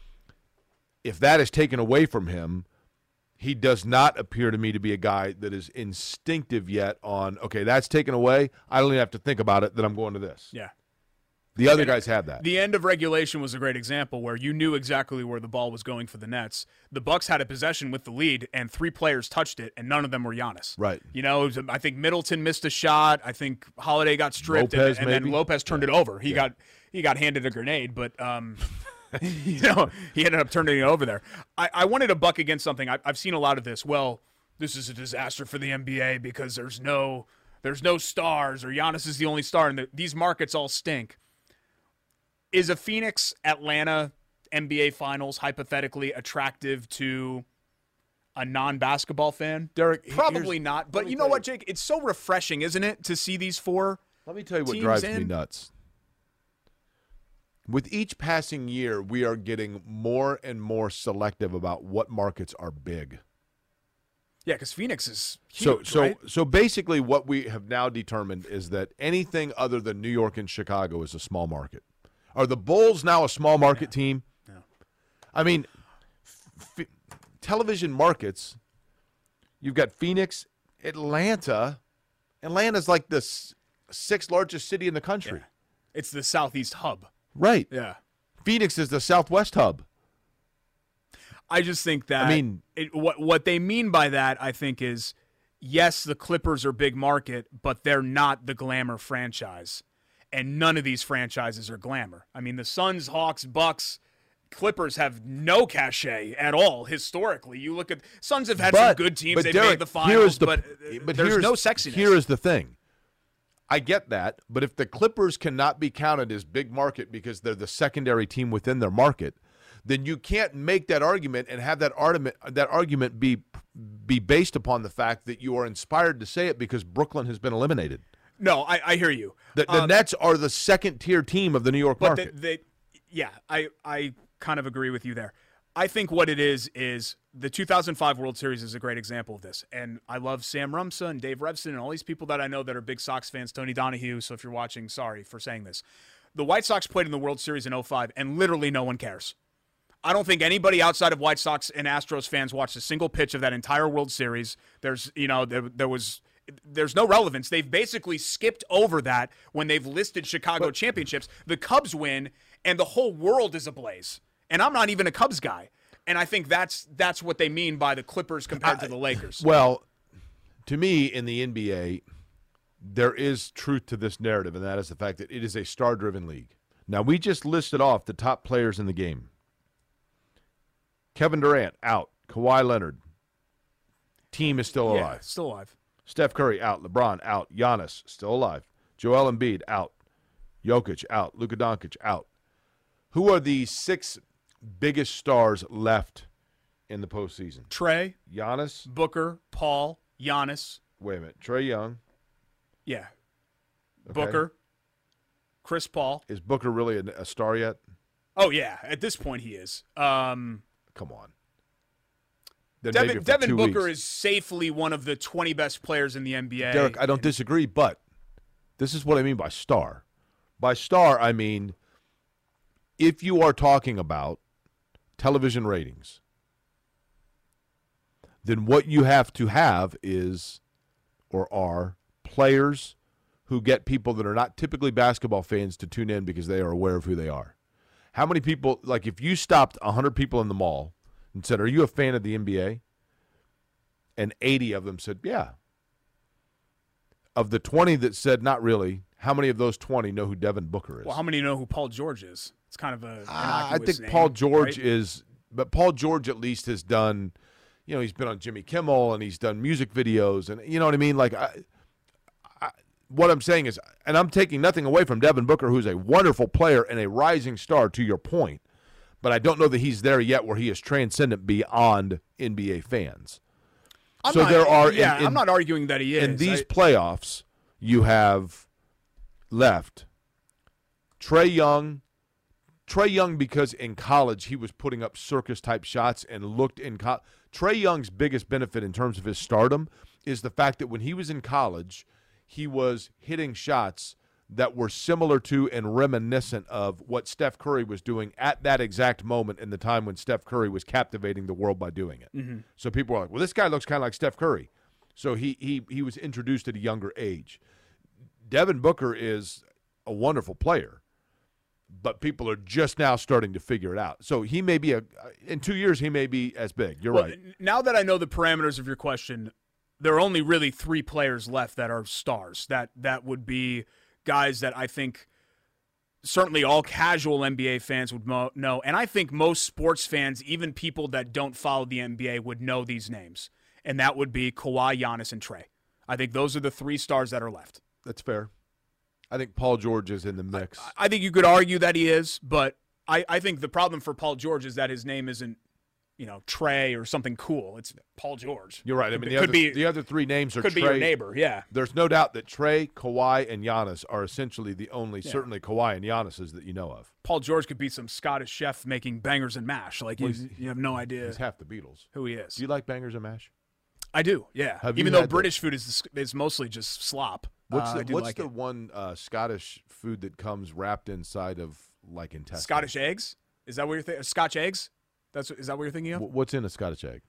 If that is taken away from him, he does not appear to me to be a guy that is instinctive yet on, okay, that's taken away. I don't even have to think about it, that I'm going to this. Yeah. The other guys had that. The end of regulation was a great example where you knew exactly where the ball was going for the Nets. The Bucks had a possession with the lead, and 3 players touched it, and none of them were Giannis. Right. I think Middleton missed a shot. I think Holiday got stripped, and then Lopez turned it over. He got handed a grenade, but he ended up turning it over there. I wanted to buck against something. I've seen a lot of this. Well, this is a disaster for the NBA because there's no stars, or Giannis is the only star, and these markets all stink. Is a Phoenix-Atlanta NBA Finals hypothetically attractive to a non-basketball fan? Derek, probably not. But you know what, Jake? It's so refreshing, isn't it, to see these 4 Let me tell you what drives me nuts. With each passing year, we are getting more and more selective about what markets are big. Yeah, because Phoenix is huge, right? So basically what we have now determined is that anything other than New York and Chicago is a small market. Are the Bulls now a small market team? Yeah. I mean, television markets, you've got Phoenix, Atlanta. Atlanta's like the 6th largest city in the country. Yeah. It's the Southeast hub. Right. Yeah. Phoenix is the Southwest hub. I just think that what they mean by that, I think, is, yes, the Clippers are big market, but they're not the glamour franchise. And none of these franchises are glamour. I mean, the Suns, Hawks, Bucks, Clippers have no cachet at all historically. You look at Suns have had some good teams. They've made the finals, but there's no sexiness. Here is the thing. I get that, but if the Clippers cannot be counted as big market because they're the secondary team within their market, then you can't make that argument and have that argument be based upon the fact that you are inspired to say it because Brooklyn has been eliminated. No, I hear you. The Nets are the second-tier team of the New York market. I kind of agree with you there. I think what it is the 2005 World Series is a great example of this. And I love Sam Rumsa and Dave Revson and all these people that I know that are big Sox fans, Tony Donahue. So if you're watching, sorry for saying this. The White Sox played in the World Series in 2005, and literally no one cares. I don't think anybody outside of White Sox and Astros fans watched a single pitch of that entire World Series. There's no relevance. They've basically skipped over that when they've listed Chicago championships. The Cubs win, and the whole world is ablaze. And I'm not even a Cubs guy. And I think that's what they mean by the Clippers compared to the Lakers. Well, to me, in the NBA, there is truth to this narrative, and that is the fact that it is a star-driven league. Now, we just listed off the top players in the game. Kevin Durant, out. Kawhi Leonard, team is still alive. Yeah, still alive. Steph Curry, out. LeBron, out. Giannis, still alive. Joel Embiid, out. Jokic, out. Luka Doncic, out. Who are the 6 biggest stars left in the postseason? Trae, Giannis, Booker, Paul, Giannis. Wait a minute. Trae Young. Yeah. Okay. Booker, Chris Paul. Is Booker really a star yet? Oh, yeah. At this point, he is. Come on. Devin Booker is safely one of the 20 best players in the NBA. Derek, I don't disagree, but this is what I mean by star. By star, I mean if you are talking about television ratings, then what you have to have is or are players who get people that are not typically basketball fans to tune in because they are aware of who they are. How many people, like if you stopped 100 people in the mall and said, are you a fan of the NBA? And 80 of them said, yeah. Of the 20 that said not really, how many of those 20 know who Devin Booker is? Well, how many know who Paul George is? It's kind of a I think name, Paul George right? is, but Paul George at least has done, he's been on Jimmy Kimmel and he's done music videos and you know what I mean? Like, what I'm saying is, and I'm taking nothing away from Devin Booker, who's a wonderful player and a rising star to your point, but I don't know that he's there yet where he is transcendent beyond NBA fans. I'm not arguing that he is. In these playoffs, you have left Trae Young. Trae Young, because in college he was putting up circus-type shots and looked in Trae Young's biggest benefit in terms of his stardom is the fact that when he was in college, he was hitting shots that were similar to and reminiscent of what Steph Curry was doing at that exact moment in the time when Steph Curry was captivating the world by doing it. Mm-hmm. So people were like, well, this guy looks kind of like Steph Curry. So he was introduced at a younger age. Devin Booker is a wonderful player, but people are just now starting to figure it out. So he may be in 2 years, he may be as big. You're right. Now that I know the parameters of your question, there are only really 3 players left that are stars. That would be guys that I think certainly all casual NBA fans would know. And I think most sports fans, even people that don't follow the NBA, would know these names. And that would be Kawhi, Giannis, and Trae. I think those are the 3 stars that are left. That's fair. I think Paul George is in the mix. I think you could argue that he is, but I think the problem for Paul George is that his name isn't, Trae or something cool. It's Paul George. You're right. I mean, the other 3 names are could Trae. be your neighbor, yeah. There's no doubt that Trae, Kawhi, and Giannis are essentially the only, certainly Kawhi and Giannis's that you know of. Paul George could be some Scottish chef making bangers and mash. Like, you have no idea. He's half the Beatles. Who he is. Do you like bangers and mash? I do, yeah. Even though British food is mostly just slop. What's the one Scottish food that comes wrapped inside of, like, intestines? Scottish eggs? Is that what you're thinking? Scotch eggs? Is that what you're thinking of? What's in a Scottish egg?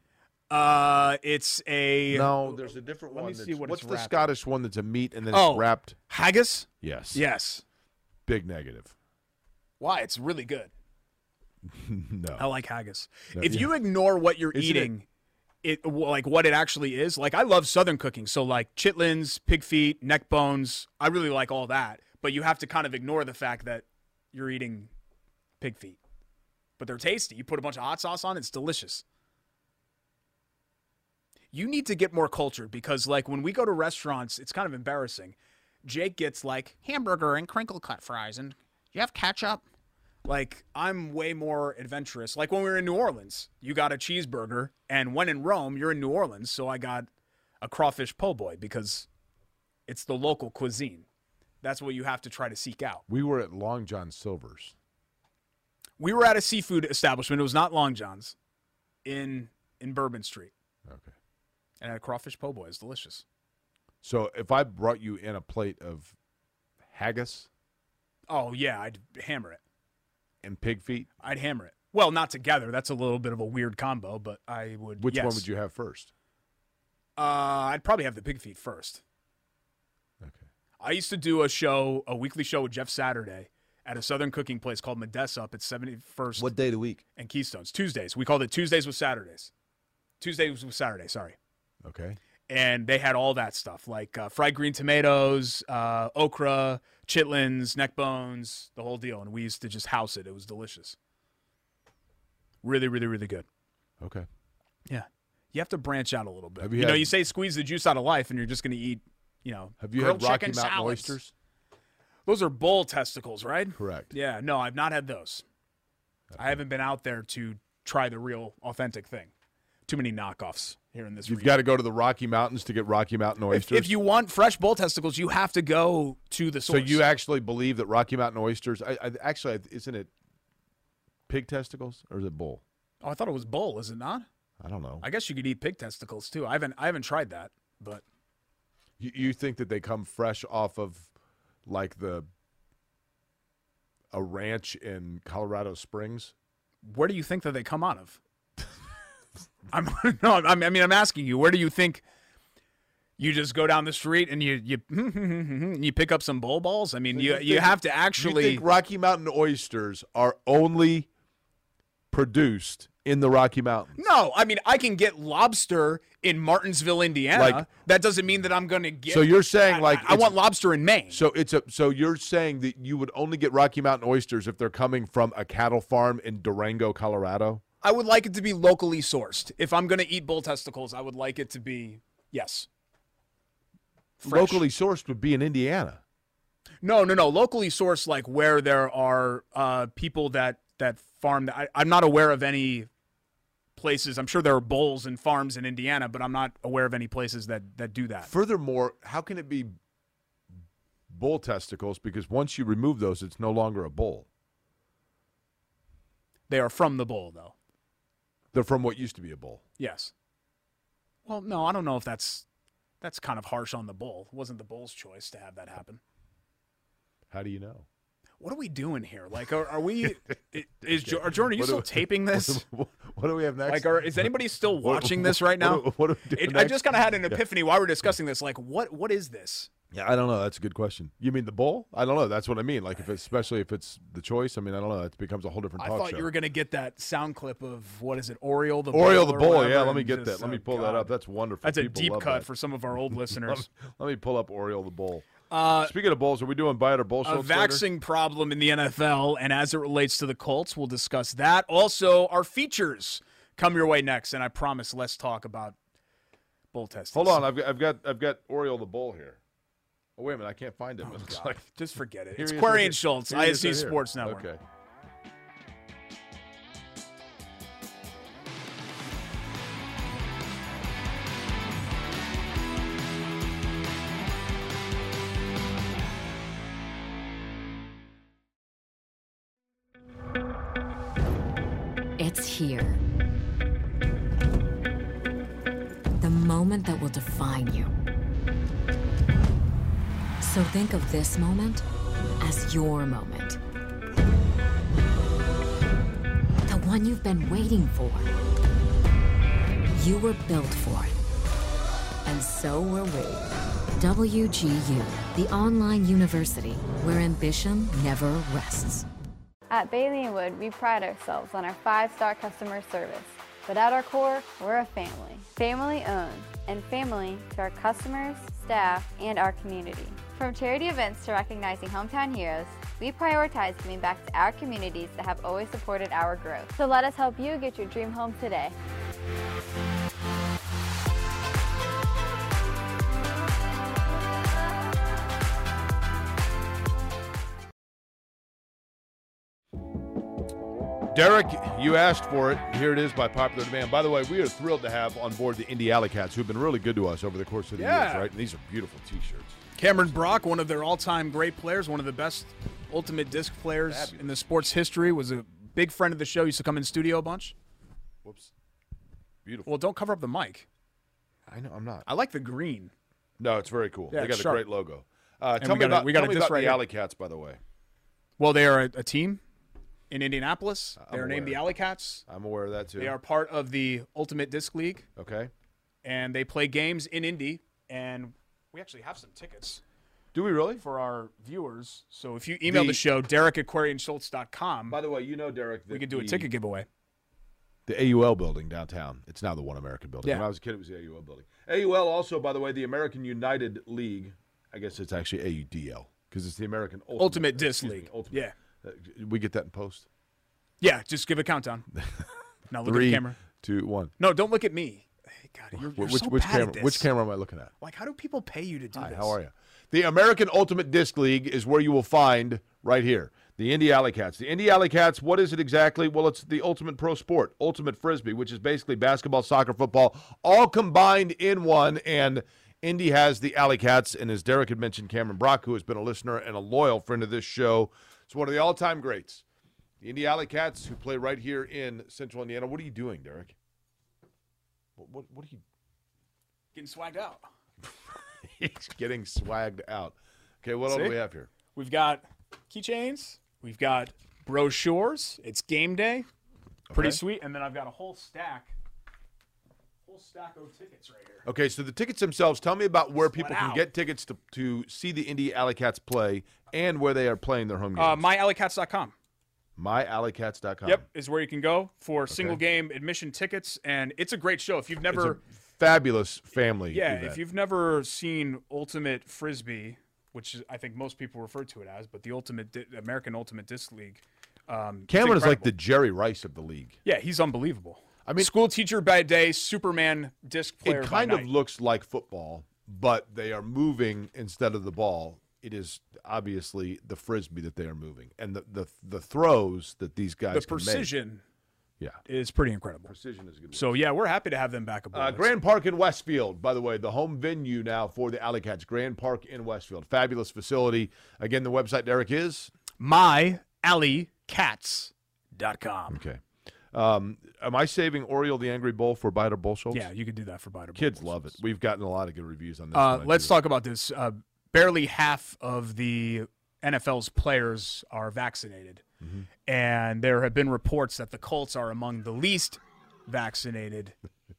It's a... No, there's a different one. Let me see what's the wrapped Scottish one that's a meat and then it's wrapped? Haggis? Yes. Yes. Big negative. Why? It's really good. No. I like haggis. If you ignore what you're eating... like what it actually is. Like, I love Southern cooking. So, like, chitlins, pig feet, neck bones. I really like all that. But you have to kind of ignore the fact that you're eating pig feet. But they're tasty. You put a bunch of hot sauce on it, it's delicious. You need to get more cultured because, like, when we go to restaurants, it's kind of embarrassing. Jake gets, like, hamburger and crinkle cut fries. And you have ketchup? Like, I'm way more adventurous. Like when we were in New Orleans, you got a cheeseburger, and when in Rome, you're in New Orleans, so I got a crawfish po' boy because it's the local cuisine. That's what you have to try to seek out. We were at Long John Silver's. We were at a seafood establishment. It was not Long John's in Bourbon Street. Okay. And I had a crawfish po' boy. It's delicious. So if I brought you in a plate of haggis Oh, yeah, I'd hammer it. and pig feet, I'd hammer it. Well, not together. That's a little bit of a weird combo, but I would. which yes. one would you have first? I'd probably have the pig feet first. Okay. I used to do a weekly show with Jeff Saturday at a Southern cooking place called Modessa up at 71st What day of the week? and Keystones. Tuesdays. We called it Tuesdays with Saturdays. Tuesdays with Saturday, sorry. Okay. And they had all that stuff, like fried green tomatoes, okra, chitlins, neck bones, the whole deal. And we used to just house it. It was delicious. Really, really, really good. Okay. Yeah. You have to branch out a little bit. Have you You know, had- you say squeeze the juice out of life, and you're just going to eat, Have you grilled had Rocky chicken Mountain salads. oysters? Those are bull testicles, right? Correct. Yeah. No, I've not had those. I haven't been out there to try the real, authentic thing. Too many knockoffs here in this You've region. got to go to the Rocky Mountains to get Rocky Mountain oysters. If you want fresh bull testicles, you have to go to the so source. you actually believe that Rocky Mountain oysters? Actually, isn't it pig testicles or is it bull? Oh, I thought it was bull. Is it not? I don't know. I guess you could eat pig testicles too. I haven't tried that, but You think that they come fresh off of like a ranch in Colorado Springs? where do you think that they come out of? I'm asking you. Where do you think? You just go down the street and you pick up some bull balls. I mean, you have to actually. You think Rocky Mountain oysters are only produced in the Rocky Mountains? No, I mean I can get lobster in Martinsville, Indiana. Like- that doesn't mean that I'm going to get. So you're saying like I want lobster in Maine. So so you're saying that you would only get Rocky Mountain oysters if they're coming from a cattle farm in Durango, Colorado? I would like it to be locally sourced. If I'm going to eat bull testicles, I would like it to be yes. Fresh. Locally sourced would be in Indiana. No. Locally sourced, like where there are people that farm. I'm not aware of any places. I'm sure there are bulls and farms in Indiana, but I'm not aware of any places that do that. Furthermore, how can it be bull testicles? Because once you remove those, it's no longer a bull. They are from the bull, though. They're from what used to be a bull. Yes. Well, no, I don't know if that's kind of harsh on the bull. It wasn't the bull's choice to have that happen. How do you know? What are we doing here? Like, are we? Jordan, are you still taping this? What do we have next? Like, is anybody still watching this right now? What are we doing I next? just kind of had an epiphany while we were discussing this. Like, what is this? Yeah, I don't know. That's a good question. You mean the bull? I don't know. That's what I mean. Like, especially if it's the choice. I mean, I don't know. It becomes a whole different I talk thought show. you were going to get that sound clip of, what is it, Oriole the Oriole the or bull. whatever, Yeah, let me and get just- that. Let me oh, pull that God. up. That's wonderful. That's a People deep love cut that. for some of our old listeners. Let me pull up Oriole the bull. Speaking of bulls, are we doing buy it or bull A show later? vaxing problem in the NFL, and as it relates to the Colts, we'll discuss that. Also, our features come your way next, and I promise less talk about bull testing. Hold on, I've got Oriole the bull here. Oh wait a minute, I can't find him. Oh, It's God. like, Just forget it. here It's he is Query right and here. Schultz, Here he is ISC right here. Sports Network. Okay. It's here. The moment that will define you. So think of this moment as your moment. The one you've been waiting for. You were built for it. And so were we. WGU, the online university where ambition never rests. At Bailey & Wood, we pride ourselves on our 5-star customer service. But at our core, we're a family. Family owned, and family to our customers, staff, and our community. From charity events to recognizing hometown heroes, we prioritize giving back to our communities that have always supported our growth. So let us help you get your dream home today. Derek, you asked for it. Here it is by popular demand. By the way, we are thrilled to have on board the Indy Alley Cats, who've been really good to us over the course of the years, right? And these are beautiful T-shirts. Cameron Brock, one of their all-time great players, one of the best ultimate disc players in the sports history, was a big friend of the show, used to come in studio a bunch. Whoops. Beautiful. Well, don't cover up the mic. I know, I'm not. I like the green. No, it's very cool. Yeah, They got sharp. a great logo. And Tell me about a disc right the here. Alley Cats, by the way. Well, they are a team in Indianapolis. I'm They're named aware. the Alley Cats. I'm aware of that, too. They are part of the Ultimate Disc League, Okay. and they play games in Indy. And we actually have some tickets Do we really? for our viewers. So if you email the show, Derek@QuarrieandSchultz.com, By the way, you know, Derek, that we could do a ticket giveaway. The AUL building downtown. It's now the One American building. Yeah. When I was a kid, it was the AUL building. AUL also, by the way, the American United League. I guess it's actually AUDL because it's the American Ultimate Disc excuse me, League. Ultimate. Yeah. We get that in post. Yeah, just give a countdown. Now look 3, at the camera. 2, 1. No, don't look at me. Hey, God, you're which so which bad camera? at this. Which camera am I looking at? Like, how do people pay you to do Hi, this? how are you? The American Ultimate Disc League is where you will find right here the Indy Alley Cats. The Indy Alley Cats, what is it exactly? Well, it's the ultimate pro sport, ultimate frisbee, which is basically basketball, soccer, football, all combined in one. And Indy has the Alley Cats, and as Derek had mentioned, Cameron Brock, who has been a listener and a loyal friend of this show, is one of the all-time greats. The Indy Alley Cats, who play right here in Central Indiana. What are you doing, Derek? What are you? Getting swagged out. He's getting swagged out. Okay, what else do we have here? We've got keychains. We've got brochures. It's game day. Pretty Okay. sweet. And then I've got a whole stack of tickets right here. Okay, so the tickets themselves, tell me about where people can out. get tickets to see the Indy Alley Cats play and where they are playing their home games. MyAlleyCats.com. MyAlleyCats.com. Yep, is where you can go for single game admission tickets. And it's a great show. If you've It's never... a fabulous family Yeah, event. if you've never seen Ultimate Frisbee, which is, I think most people refer to it as, but the American Ultimate Disc League. Cameron it's is like incredible. the Jerry Rice of the league. Yeah, he's unbelievable. I mean, School teacher by day, Superman disc player it by kind of night. looks like football, but they are moving instead of the ball. It is obviously the frisbee that they are moving, and the throws that these guys The can precision make. Yeah, is pretty incredible. precision is good. So, yeah, we're happy to have them back aboard. Grand Park in Westfield, by the way, the home venue now for the Alley Cats. Grand Park in Westfield. Fabulous facility. Again, the website, Derek, is? MyAlleyCats.com. Okay. Am I saving Oriole the Angry Bull for Biter Bull Schultz? Yeah, you could do that for Biter. Kids love it. We've gotten a lot of good reviews on this. Let's talk about this. Barely half of the NFL's players are vaccinated. Mm-hmm. And there have been reports that the Colts are among the least vaccinated.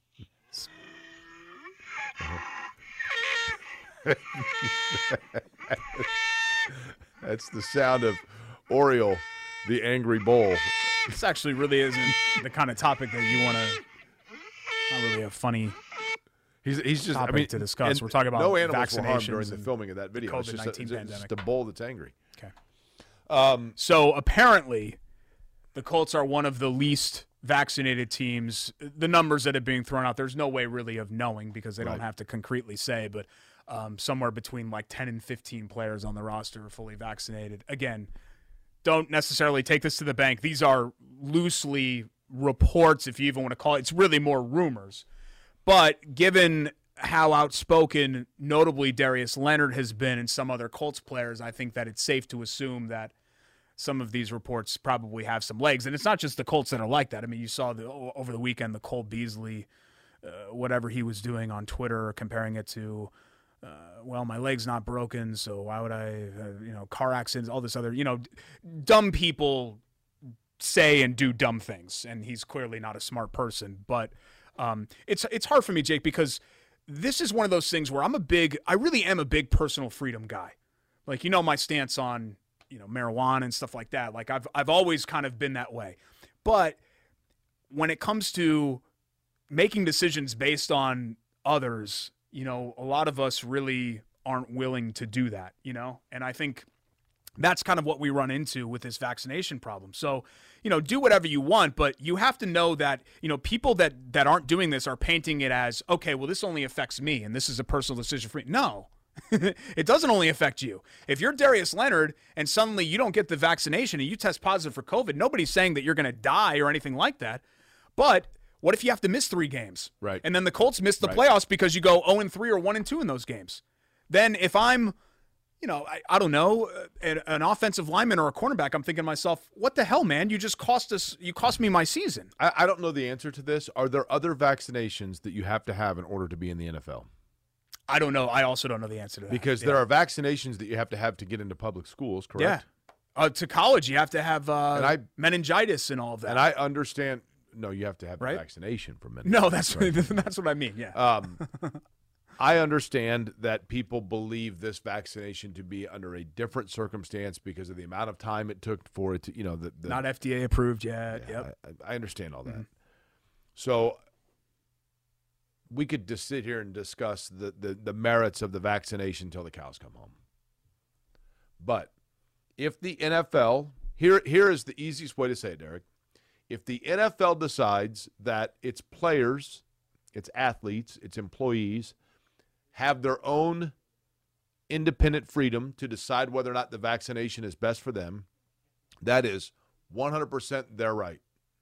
That's the sound of Oriole the Angry Bull. This actually really isn't the kind of topic that you want to. Not really a funny. He's just topic to discuss. and We're talking about no animals were harmed vaccinations during the and filming of that video. It's just, COVID-19 it's pandemic. just a bull that's angry. Okay. So apparently, the Colts are one of the least vaccinated teams. The numbers that are being thrown out, there's no way really of knowing because they don't Right. have to concretely say, but somewhere between like 10 and 15 players on the roster are fully vaccinated. Again, don't necessarily take this to the bank. These are loosely reports, if you even want to call it. It's really more rumors. But given how outspoken, notably Darius Leonard has been and some other Colts players, I think that it's safe to assume that some of these reports probably have some legs. And it's not just the Colts that are like that. I mean, you saw over the weekend the Cole Beasley, whatever he was doing on Twitter, comparing it to, well, my leg's not broken, so why would I, car accidents, all this other, dumb people say and do dumb things. And he's clearly not a smart person. But it's hard for me, Jake, because this is one of those things where I really am a big personal freedom guy. Like, my stance on, marijuana and stuff like that. Like I've always kind of been that way. But when it comes to making decisions based on others, a lot of us really aren't willing to do that, And I think that's kind of what we run into with this vaccination problem. So, do whatever you want, but you have to know that, people that aren't doing this are painting it as, okay, well, this only affects me and this is a personal decision for me. No, It doesn't only affect you. If you're Darius Leonard and suddenly you don't get the vaccination and you test positive for COVID, nobody's saying that you're going to die or anything like that. But what if you have to miss 3 games? Right. And then the Colts miss the playoffs because you go 0-3 or 1-2 in those games. Then if I'm, I don't know, an offensive lineman or a cornerback, I'm thinking to myself, what the hell, man? You just cost me my season. I don't know the answer to this. Are there other vaccinations that you have to have in order to be in the NFL? I don't know. I also don't know the answer to that. Because there are vaccinations that you have to get into public schools, correct? Yeah. To college, you have to have meningitis and all of that. And I understand. No, you have to have the vaccination for meningitis. No, that's what I mean. Yeah. I understand that people believe this vaccination to be under a different circumstance because of the amount of time it took for it to, not FDA approved yet. Yeah, yep. I understand all that. So we could just sit here and discuss the merits of the vaccination until the cows come home. But if the NFL, here is the easiest way to say it, Derek. If the NFL decides that its players, its athletes, its employees have their own independent freedom to decide whether or not the vaccination is best for them, that is 100% their right.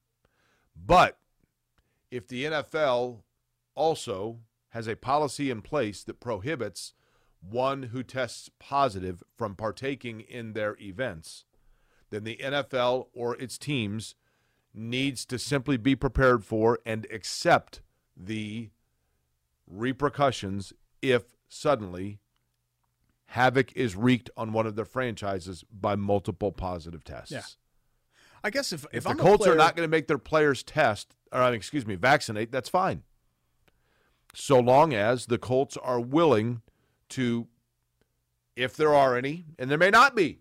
But if the NFL also has a policy in place that prohibits one who tests positive from partaking in their events, then the NFL or its teams needs to simply be prepared for and accept the repercussions if suddenly havoc is wreaked on one of their franchises by multiple positive tests. Yeah. I guess if the I'm Colts a player, are not going to make their players vaccinate, that's fine. So long as the Colts are willing to, if there are any, and there may not be,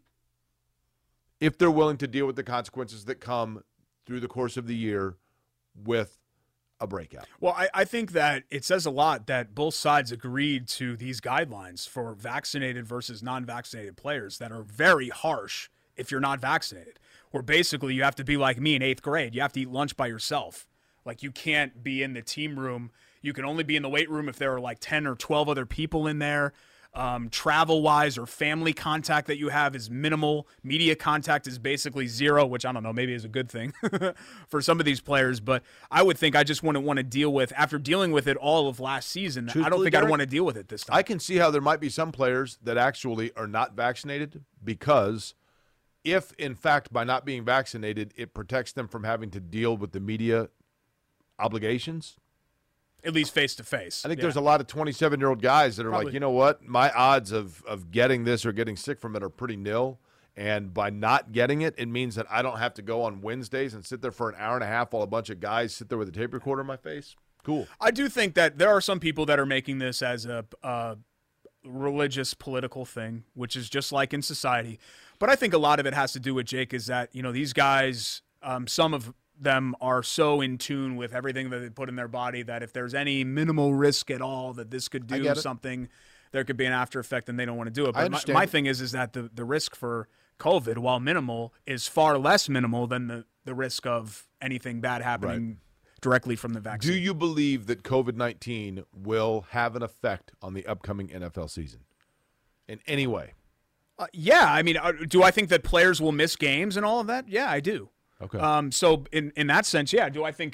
if they're willing to deal with the consequences that come through the course of the year with a breakout. Well, I think that it says a lot that both sides agreed to these guidelines for vaccinated versus non-vaccinated players that are very harsh if you're not vaccinated. Where basically you have to be like me in 8th grade. You have to eat lunch by yourself. Like you can't be in the team room. You can only be in the weight room if there are like 10 or 12 other people in there. Travel-wise or family contact that you have is minimal. Media contact is basically zero, which I don't know, maybe is a good thing for some of these players. But I would think I just wouldn't want to deal with, after dealing with it all of last season, I don't think I'd want to deal with it this time. I can see how there might be some players that actually are not vaccinated because if, in fact, by not being vaccinated, it protects them from having to deal with the media obligations. At least face-to-face. I think there's a lot of 27-year-old guys that are like, you know what, my odds of getting this or getting sick from it are pretty nil. And by not getting it, it means that I don't have to go on Wednesdays and sit there for an hour and a half while a bunch of guys sit there with a tape recorder in my face. Cool. I do think that there are some people that are making this as a religious political thing, which is just like in society. But I think a lot of it has to do with, Jake, is that, these guys, some of them are so in tune with everything that they put in their body that if there's any minimal risk at all that this could do something, there could be an after effect and they don't want to do it. But my thing is that the risk for COVID, while minimal, is far less minimal than the risk of anything bad happening directly from the vaccine. Do you believe that COVID-19 will have an effect on the upcoming NFL season in any way? Yeah. I mean, do I think that players will miss games and all of that? Yeah, I do. Okay. So in that sense, yeah. Do I think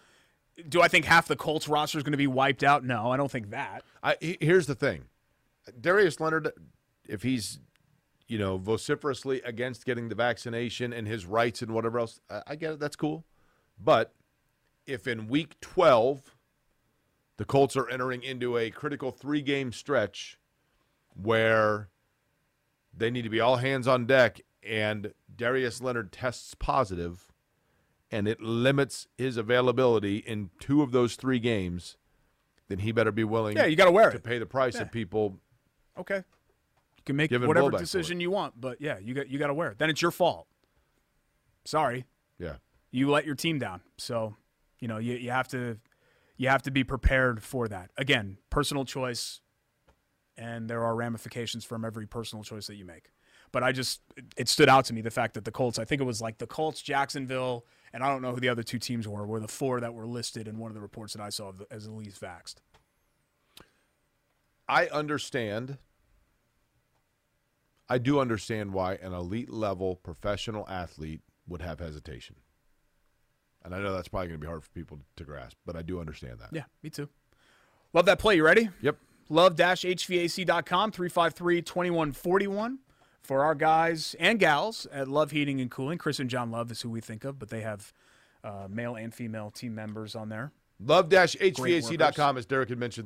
half the Colts roster is going to be wiped out? No, I don't think that. Here's the thing. Darius Leonard, if he's, vociferously against getting the vaccination and his rights and whatever else, I get it. That's cool. But if in week 12 the Colts are entering into a critical 3-game stretch where they need to be all hands on deck and Darius Leonard tests positive and it limits his availability in 2 of those 3 games, then he better be willing you gotta wear to pay the price of people. Okay. You can make whatever decision you want, but yeah, you got to wear it. Then it's your fault. Sorry. Yeah. You let your team down. So, you have to be prepared for that. Again, personal choice, and there are ramifications from every personal choice that you make. But it stood out to me, the fact that the Colts, I think it was like the Colts, Jacksonville, and I don't know who the other 2 teams were the 4 that were listed in one of the reports that I saw as the least vaxxed. I understand I do understand why an elite-level professional athlete would have hesitation. And I know that's probably going to be hard for people to grasp, but I do understand that. Yeah, me too. Love that play. You ready? Yep. Love-HVAC.com, 353-2141 for our guys and gals at Love Heating and Cooling. Chris and John Love is who we think of, but they have male and female team members on there. Love-HVAC.com, as Derek had mentioned,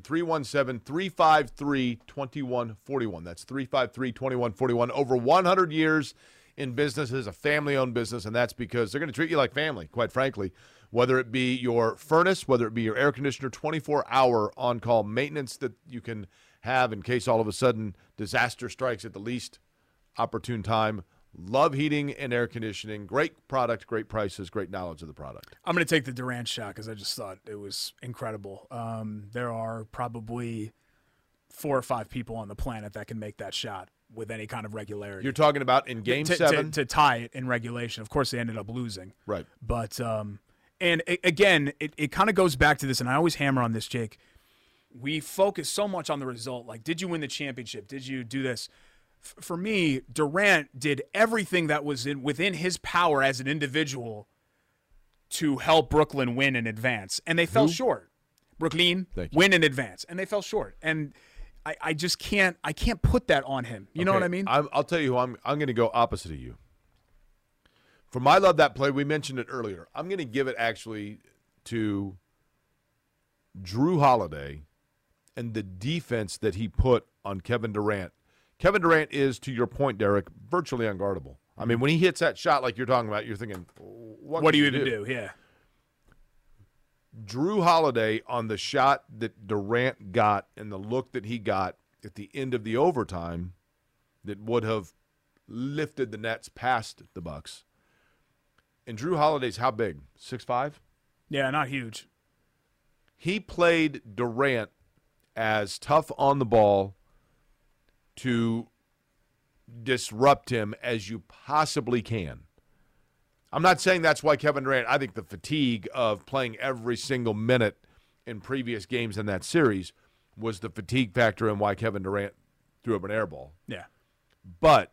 317-353-2141. That's 353-2141. Over 100 years in business as a family-owned business, and that's because they're going to treat you like family, quite frankly. Whether it be your furnace, whether it be your air conditioner, 24-hour on-call maintenance that you can have in case all of a sudden disaster strikes at the least opportune time. Love Heating and Air Conditioning. Great product, great prices, great knowledge of the product. I'm going to take the Durant shot because I just thought it was incredible. There are probably 4 or 5 people on the planet that can make that shot with any kind of regularity. You're talking about in Game 7? To tie it in regulation. Of course, they ended up losing. Right. But, again, it kind of goes back to this, and I always hammer on this, Jake. We focus so much on the result. Like, did you win the championship? Did you do this? For me, Durant did everything that was within his power as an individual to help Brooklyn win in advance, and they fell short. Brooklyn win in advance, and they fell short. And I just can't put that on him. You know what I mean? I'll tell you who I'm going to go opposite of you. For my love that play, we mentioned it earlier. I'm going to give it actually to Drew Holiday and the defense that he put on Kevin Durant. Kevin Durant is, to your point, Derek, virtually unguardable. I mean, when he hits that shot like you're talking about, you're thinking, what do you even do? Yeah. Drew Holiday on the shot that Durant got and the look that he got at the end of the overtime that would have lifted the Nets past the Bucks. And Drew Holiday's how big? 6'5"? Yeah, not huge. He played Durant as tough on the ball to disrupt him as you possibly can. I'm not saying that's why Kevin Durant, I think the fatigue of playing every single minute in previous games in that series was the fatigue factor in why Kevin Durant threw up an air ball. Yeah. But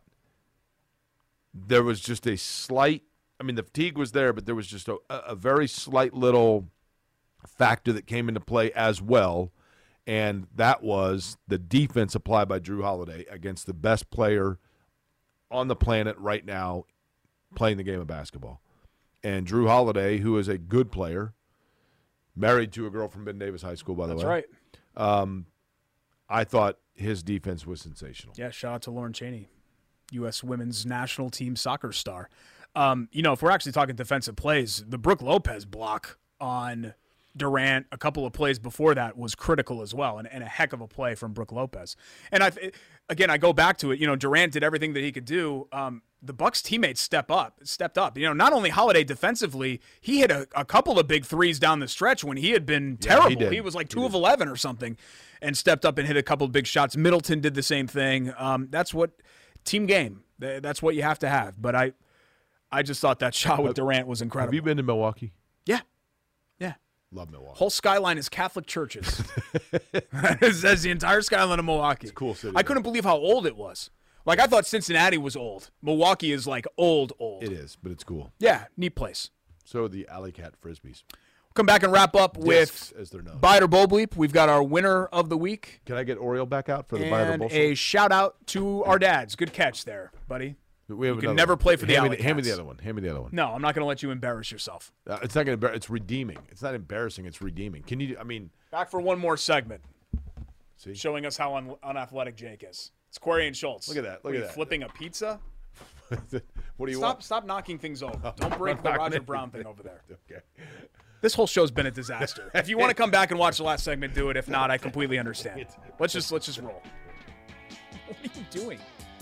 there was just a slight, I mean, the fatigue was there, but there was just a very slight little factor that came into play as well. And that was the defense applied by Drew Holiday against the best player on the planet right now playing the game of basketball. And Drew Holiday, who is a good player, married to a girl from Ben Davis High School, by the way. That's right. I thought his defense was sensational. Yeah, shout out to Lauren Chaney, U.S. women's national team soccer star. If we're actually talking defensive plays, the Brook Lopez block on Durant a couple of plays before that was critical as well, and a heck of a play from Brook Lopez. And I go back to it. Durant did everything that he could do. The Bucks teammates stepped up. Not only Holiday defensively, he hit a couple of big threes down the stretch when he had been terrible. He was like 2 of 11 or something, and stepped up and hit a couple of big shots. Middleton did the same thing. That's what team game. That's what you have to have. But I just thought that shot with Durant was incredible. Have you been to Milwaukee? Yeah. Love Milwaukee. Whole skyline is Catholic churches. That's the entire skyline of Milwaukee. It's a cool city. I couldn't believe how old it was. Like, I thought Cincinnati was old. Milwaukee is like old. It is, but it's cool. Yeah, neat place. So are the Alley Cat Frisbees. Come back and wrap up Discs, with as they're known. Bite or Bowl Bleep. We've got our winner of the week. Can I get Oriole back out for the Bite or Bowl? And a shout out to our dads. Good catch there, buddy. We have you can never play for the Alley Cats. Hand me the other one. Hand me the other one. No, I'm not going to let you embarrass yourself. It's not going to. It's redeeming. It's not embarrassing. It's redeeming. Can you? I mean, back for one more segment. See, showing us how unathletic Jake is. It's Corey and Schultz. Look at that. Look at that. Flipping a pizza. What do you want? Stop! Stop knocking things over. Don't break the Roger Brown thing over there. Okay. This whole show's been a disaster. If you want to come back and watch the last segment, do it. If not, I completely understand. Let's just roll. What are you doing?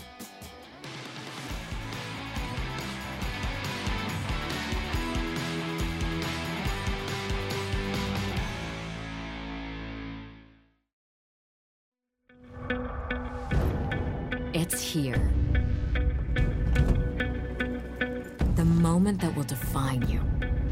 It's here. The moment that will define you.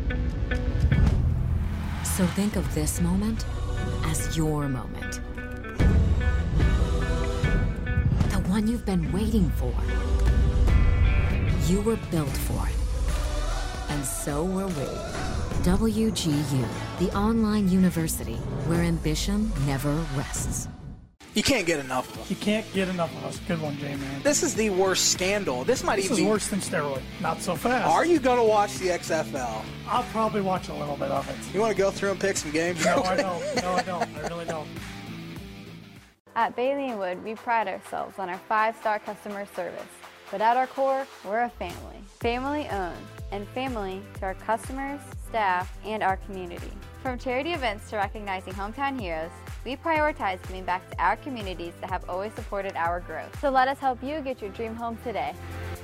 So think of this moment as your moment. The one one you've been waiting for. You were built for it. And so were we. WGU, the online university where ambition never rests. You can't get enough of them. You can't get enough of us. Good one, J-Man. This is the worst scandal. This might This even is be... worse than steroid. Not so fast. Are you going to watch the XFL? I'll probably watch a little bit of it. You want to go through and pick some games? No, I don't. No, I don't. I really don't. At Bailey & Wood, we pride ourselves on our 5-star customer service. But at our core, we're a family. Family owned, and family to our customers, staff, and our community. From charity events to recognizing hometown heroes, we prioritize giving back to our communities that have always supported our growth. So let us help you get your dream home today.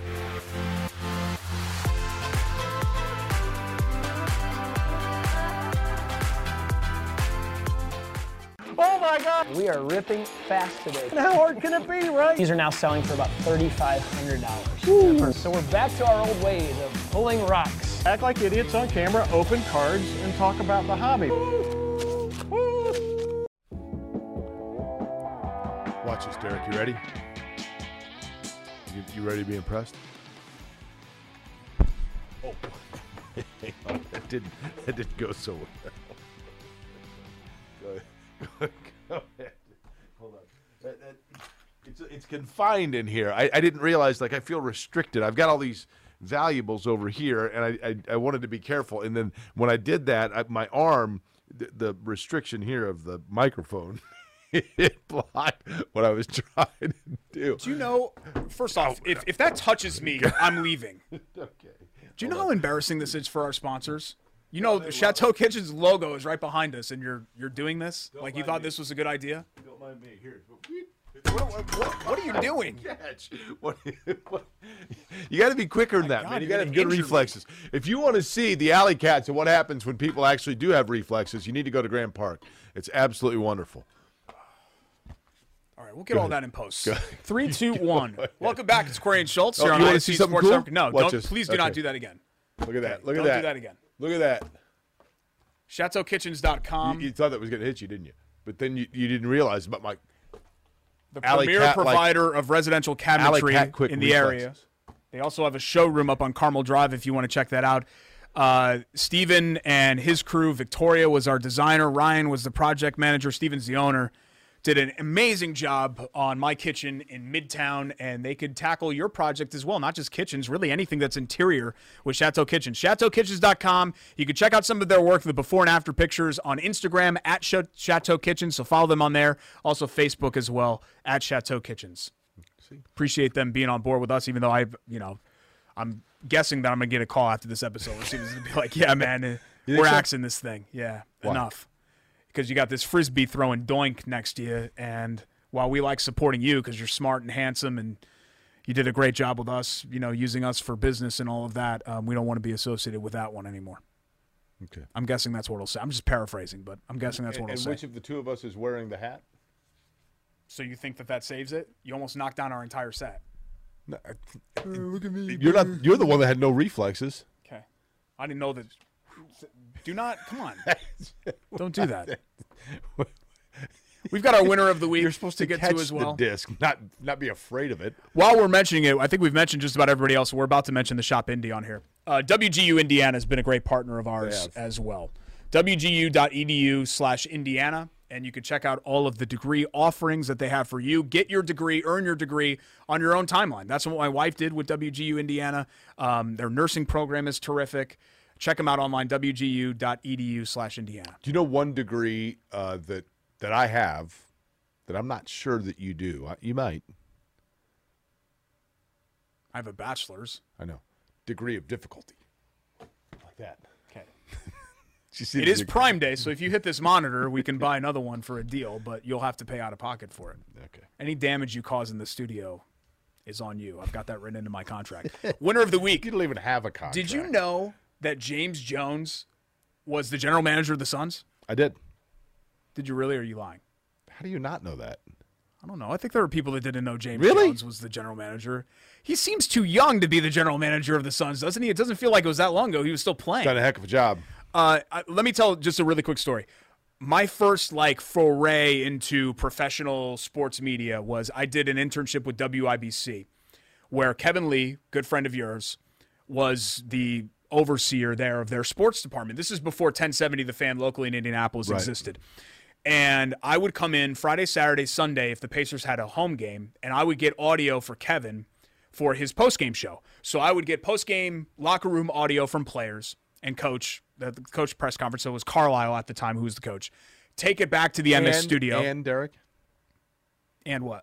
Oh my God! We are ripping fast today. How hard can it be, right? These are now selling for about $3,500. So we're back to our old ways of pulling rocks. Act like idiots on camera, open cards, and talk about the hobby. Watch this, Derek. You ready? You ready to be impressed? Oh, hang on. That didn't go so well. Go ahead. Hold on. It's confined in here. I didn't realize, like, I feel restricted. I've got all these valuables over here, and I wanted to be careful. And then when I did that, my arm, the restriction here of the microphone, it blocked what I was trying to do. Do you know, first off, if that touches me, I'm leaving. Okay. Do you know how embarrassing this is for our sponsors? You know, the Chateau Kitchen's logo is right behind us, and you're doing this? Like you thought this was a good idea? Don't mind me. Here. What are you doing? Catch. What? You got to be quicker than that, God, man. You you're got to have gonna good injure me. reflexes. If you want to see the alley cats and what happens when people actually do have reflexes, you need to go to Grand Park. It's absolutely wonderful. All right, we'll get all that in post. 3, 2, 1. Welcome back. It's Corey and Schultz here Oh, on you wanna ISC see something Sports cool? Network. No, Watch don't, this. please do not Okay. do that again. Look at that. Look Don't at that. do that again. Look at that. ChateauKitchens.com. You thought that was going to hit you, didn't you? But then you didn't realize about my The alley premier cat, provider of residential cabinetry cat quick in the area. reflexes. They also have a showroom up on Carmel Drive if you want to check that out. Steven and his crew, Victoria was our designer. Ryan was the project manager. Steven's the owner. Did an amazing job on my kitchen in Midtown, and they could tackle your project as well, not just kitchens, really anything that's interior with Chateau Kitchen. ChateauKitchens.com. You can check out some of their work, the before and after pictures on Instagram at Chateau Kitchen, so follow them on there. Also Facebook as well, at Chateau Kitchens. Appreciate them being on board with us, even though I'm guessing that I'm going to get a call after this episode. It seems to be like, yeah, man, we're so? axing this thing. Yeah, Why? enough. Because you got this Frisbee throwing doink next to you, and while we like supporting you because you're smart and handsome and you did a great job with us, using us for business and all of that, we don't want to be associated with that one anymore. Okay. I'm guessing that's what it'll say. I'm just paraphrasing, but I'm guessing that's what it'll And say. which of the two of us is wearing the hat? So you think that saves it? You almost knocked down our entire set. No, look at me. You're the one that had no reflexes. Okay. I didn't know that. Do not. Come on. Don't do that. We've got our winner of the week You're supposed to get catch to as well. the disc, not be afraid of it. While we're mentioning it, I think we've mentioned just about everybody else. We're about to mention the Shop Indy on here. WGU Indiana has been a great partner of ours as well. WGU.edu/Indiana, and you can check out all of the degree offerings that they have for you. Get your degree, earn your degree on your own timeline. That's what my wife did with WGU Indiana. Their nursing program is terrific. Check them out online, WGU.edu/Indiana. Do you know one degree that I have that I'm not sure that you do? You might. I have a bachelor's. I know. Degree of difficulty. Like that. Okay. It is Prime Day, so if you hit this monitor, we can buy another one for a deal, but you'll have to pay out of pocket for it. Okay. Any damage you cause in the studio is on you. I've got that written into my contract. Winner of the week. You don't even have a contract. Did you know that James Jones was the general manager of the Suns? I did. Did you really, or are you lying? How do you not know that? I don't know. I think there were people that didn't know James Really? Jones was the general manager. He seems too young to be the general manager of the Suns, doesn't he? It doesn't feel like it was that long ago. He was still playing. Done a heck of a job. Let me tell just a really quick story. my first foray into professional sports media was I did an internship with WIBC, where Kevin Lee, good friend of yours, was the overseer there of their sports department. This is before 1070 The Fan locally in Indianapolis existed. And I would come in Friday, Saturday, Sunday if the Pacers had a home game, and I would get audio for Kevin for his postgame show. So I would get postgame locker room audio from players and coach. The coach press conference, so it was Carlisle at the time who was the coach. Take it back to the MS studio. And Derek? And what?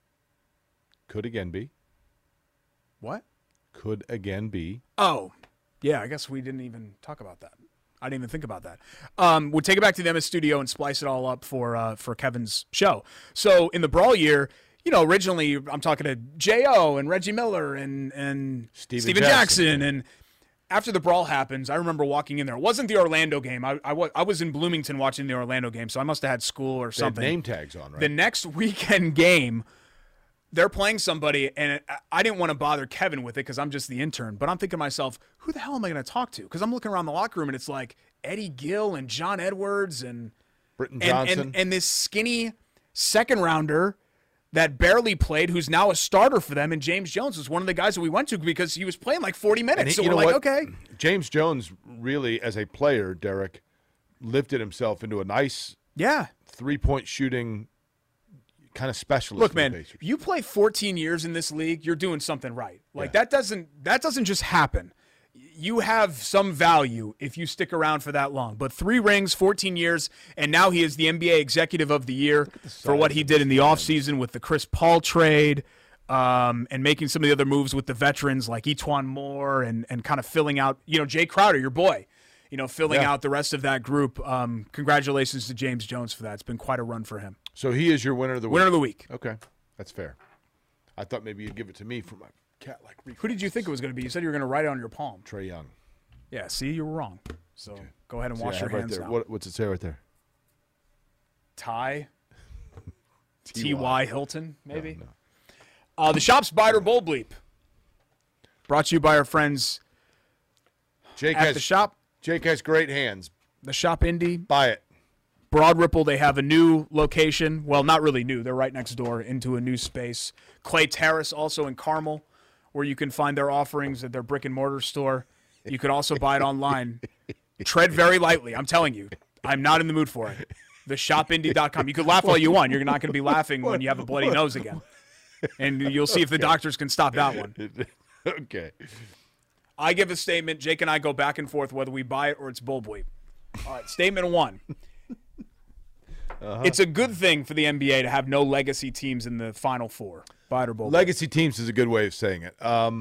Could again be. What? Could again be. Oh, yeah, I guess we didn't even talk about that. I didn't even think about that. We'd take it back to the MS studio and splice it all up for Kevin's show. So in the Brawl year, originally I'm talking to J.O. and Reggie Miller and Steven Jackson. And after the Brawl happens, I remember walking in there. It wasn't the Orlando game. I was in Bloomington watching the Orlando game, so I must have had school or something. They had name tags on, right? The next weekend game, they're playing somebody, and I didn't want to bother Kevin with it because I'm just the intern. But I'm thinking to myself, who the hell am I going to talk to? Because I'm looking around the locker room, and it's like Eddie Gill and John Edwards and Britton Johnson. And this skinny second-rounder that barely played, who's now a starter for them, and James Jones was one of the guys that we went to because he was playing 40 minutes. So we're like, okay. James Jones really, as a player, Derek, lifted himself into a nice three-point shooting kind of specialist. Look, man, you play 14 years in this league, you're doing something right. That doesn't just happen. You have some value if you stick around for that long. But 3 rings, 14 years, and now he is the NBA Executive of the Year for what he did in the offseason with the Chris Paul trade and making some of the other moves with the veterans like Etuan Moore and kind of filling out, Jay Crowder, your boy, filling out the rest of that group. Congratulations to James Jones for that. It's been quite a run for him. So he is your winner of the week. Winner of the week. Okay, that's fair. I thought maybe you'd give it to me for my cat-like reflex. Who did you think it was going to be? You said you were going to write it on your palm. Trae Young. Yeah, see, you were wrong. So go ahead and wash your hands now. What's it say right there? Ty. T.Y. Hilton, maybe? No. The Shop's Biter Bowl Bleep. Brought to you by our friends at the Shop. Jake has great hands. The Shop Indy. Buy it. Broad Ripple, they have a new location. Well, not really new. They're right next door into a new space. Clay Terrace, also in Carmel, where you can find their offerings at their brick-and-mortar store. You can also buy it online. Tread very lightly. I'm telling you. I'm not in the mood for it. TheShopIndy.com. You could laugh all you want. You're not going to be laughing when you have a bloody nose again. And you'll see if the doctors can stop that one. Okay. I give a statement. Jake and I go back and forth whether we buy it or it's bull bleep. All right, statement 1. It's a good thing for the NBA to have no legacy teams in the Final Four. Biter Bowl. Legacy teams is a good way of saying it.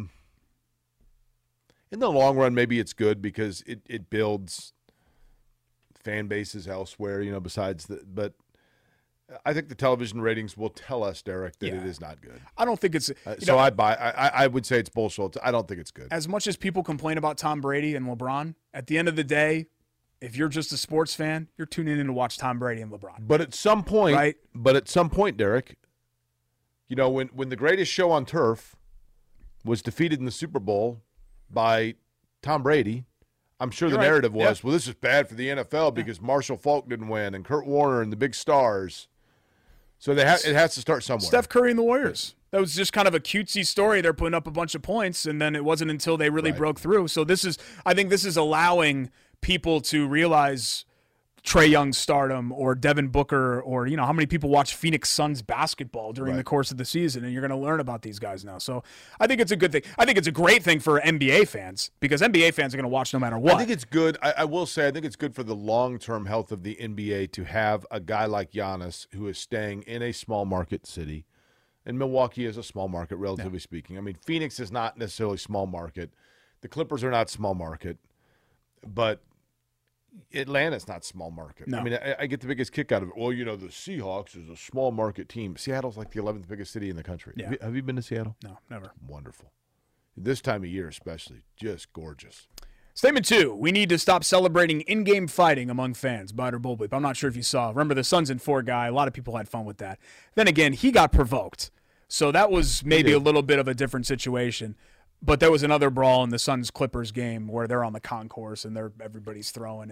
In the long run, maybe it's good because it builds fan bases elsewhere, besides but I think the television ratings will tell us, Derek, that it is not good. I don't think it's I would say it's bullshit. I don't think it's good. As much as people complain about Tom Brady and LeBron, at the end of the day, if you're just a sports fan, you're tuning in to watch Tom Brady and LeBron. But at some point, Derek, when the greatest show on turf was defeated in the Super Bowl by Tom Brady, I'm sure the narrative was, well, this is bad for the NFL because Marshall Faulk didn't win and Kurt Warner and the big stars. So it has to start somewhere. Steph Curry and the Warriors. That was just kind of a cutesy story. They're putting up a bunch of points, and then it wasn't until they really broke through. So I think this is allowing people to realize Trae Young's stardom or Devin Booker or, how many people watch Phoenix Suns basketball during the course of the season, and you're going to learn about these guys now. So I think it's a good thing. I think it's a great thing for NBA fans because NBA fans are going to watch no matter what. I think it's good. I will say I think it's good for the long-term health of the NBA to have a guy like Giannis who is staying in a small market city. And Milwaukee is a small market, relatively speaking. I mean, Phoenix is not necessarily small market. The Clippers are not small market. But Atlanta's not small market. No. I mean, I get the biggest kick out of it. Well, the Seahawks is a small market team. Seattle's like the 11th biggest city in the country. Yeah. Have you been to Seattle? No, never. Wonderful. This time of year especially, just gorgeous. Statement 2, we need to stop celebrating in-game fighting among fans. Biter Bowl Bleep. I'm not sure if you saw. Remember the Suns and 4 guy. A lot of people had fun with that. Then again, he got provoked. So that was maybe a little bit of a different situation. But there was another brawl in the Suns-Clippers game where they're on the concourse and everybody's throwing. And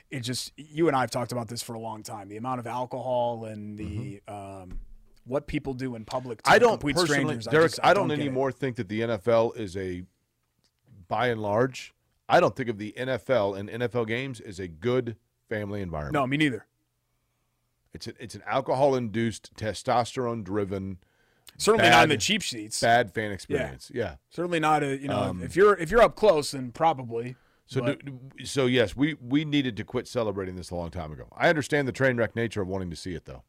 it just, you and I have talked about this for a long time. The amount of alcohol and the what people do in public to I don't complete personally, strangers. Derek, I don't get it. anymore think that the NFL is by and large, I don't think of the NFL and NFL games as a good family environment. No, me neither. It's an alcohol-induced, testosterone-driven, Certainly not in the cheap seats. bad fan experience. Yeah. Certainly not if you're up close, then probably. So yes, we needed to quit celebrating this a long time ago. I understand the train wreck nature of wanting to see it, though.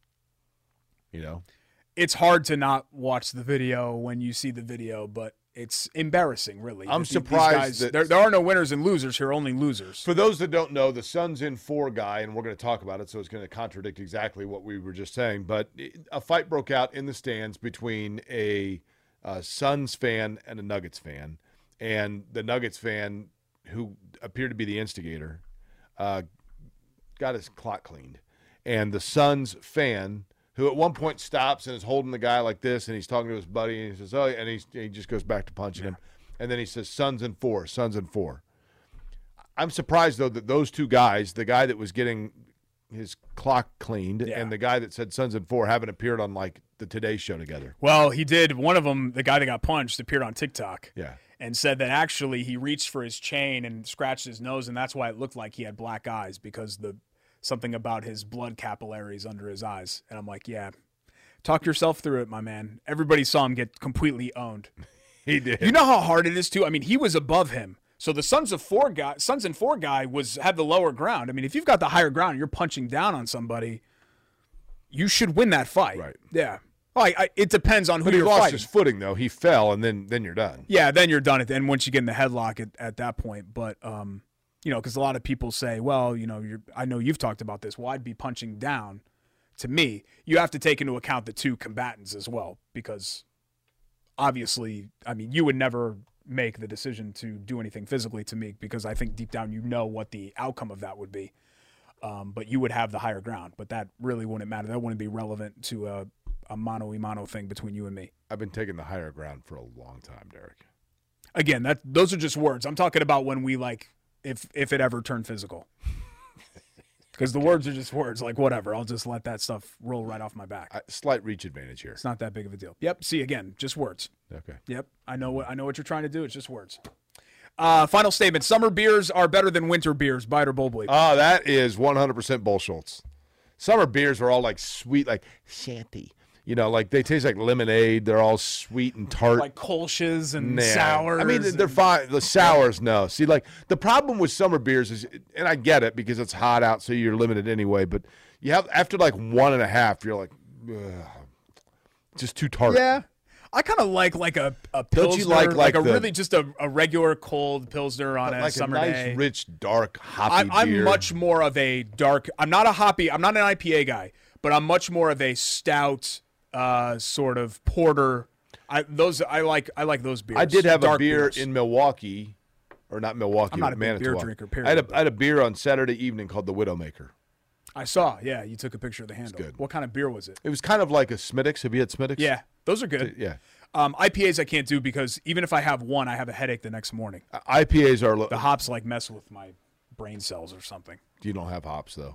It's hard to not watch the video when you see the video, but it's embarrassing, really. I'm These surprised guys, that there are no winners and losers here, only losers. For those that don't know, the Suns in 4 guy, and we're going to talk about it, so it's going to contradict exactly what we were just saying, but a fight broke out in the stands between a Suns fan and a Nuggets fan, and the Nuggets fan, who appeared to be the instigator, got his clock cleaned. And the Suns fan, who at one point stops and is holding the guy like this, and he's talking to his buddy, and he says, "Oh," and he just goes back to punching him, and then he says, "Suns in 4, Suns in 4." I'm surprised though that those two guys, the guy that was getting his clock cleaned and the guy that said Suns in 4, haven't appeared on like the Today Show together. Well, he did. One of them, the guy that got punched, appeared on TikTok. Yeah. And said that actually he reached for his chain and scratched his nose, and that's why it looked like he had black eyes, because something about his blood capillaries under his eyes. And I'm like, yeah, talk yourself through it, my man. Everybody saw him get completely owned. He did. You know how hard it is, too? I mean, he was above him. So the Suns in 4 guy had the lower ground. I mean, if you've got the higher ground and you're punching down on somebody, you should win that fight. Right. Yeah. Well, it depends on who But he you're lost fighting. his footing, though. He fell, and then you're done. Yeah, then you're done. And once you get in the headlock at that point. But, because a lot of people say, well, I know you've talked about this. Well, I'd be punching down. To me, you have to take into account the two combatants as well, because obviously, I mean, you would never make the decision to do anything physically to me, because I think deep down you know what the outcome of that would be. But you would have the higher ground. But that really wouldn't matter. That wouldn't be relevant to a mano-a-mano thing between you and me. I've been taking the higher ground for a long time, Derek. Again, those are just words. I'm talking about when we if it ever turned physical. Because the words are just words. Like, whatever. I'll just let that stuff roll right off my back. Slight reach advantage here. It's not that big of a deal. Yep. See, again, just words. Okay. Yep. I know what you're trying to do. It's just words. Final statement. Summer beers are better than winter beers. Bite or Bull Bleep. Oh, that is 100% Bull Schultz. Summer beers are all like sweet, like shanty. Like they taste like lemonade. They're all sweet and tart. Like Kolsch's and sours. I mean, they're fine. The sours, no. See, like the problem with summer beers is, and I get it because it's hot out, so you're limited anyway. But you have after like 1.5, you're like, ugh, just too tart. Yeah, I kind of like a pilsner. Don't you like a really just a regular cold pilsner on a summer nice, day? Rich, dark, hoppy I'm beer. much more of a dark. I'm not an IPA guy, but I'm much more of a stout. Sort of porter. I like those beers. I did have a beer beers. in Milwaukee, or not Milwaukee. I'm not a big Manitowoc. beer drinker, period. I had a beer on Saturday evening called the Widowmaker. I saw. Yeah, you took a picture of the handle. good. What kind of beer was it? It was kind of like a Smittix. Have you had Smittix? Yeah, those are good. Yeah. IPAs I can't do because even if I have one, I have a headache the next morning. IPAs are. The hops mess with my brain cells or something. You don't have hops though.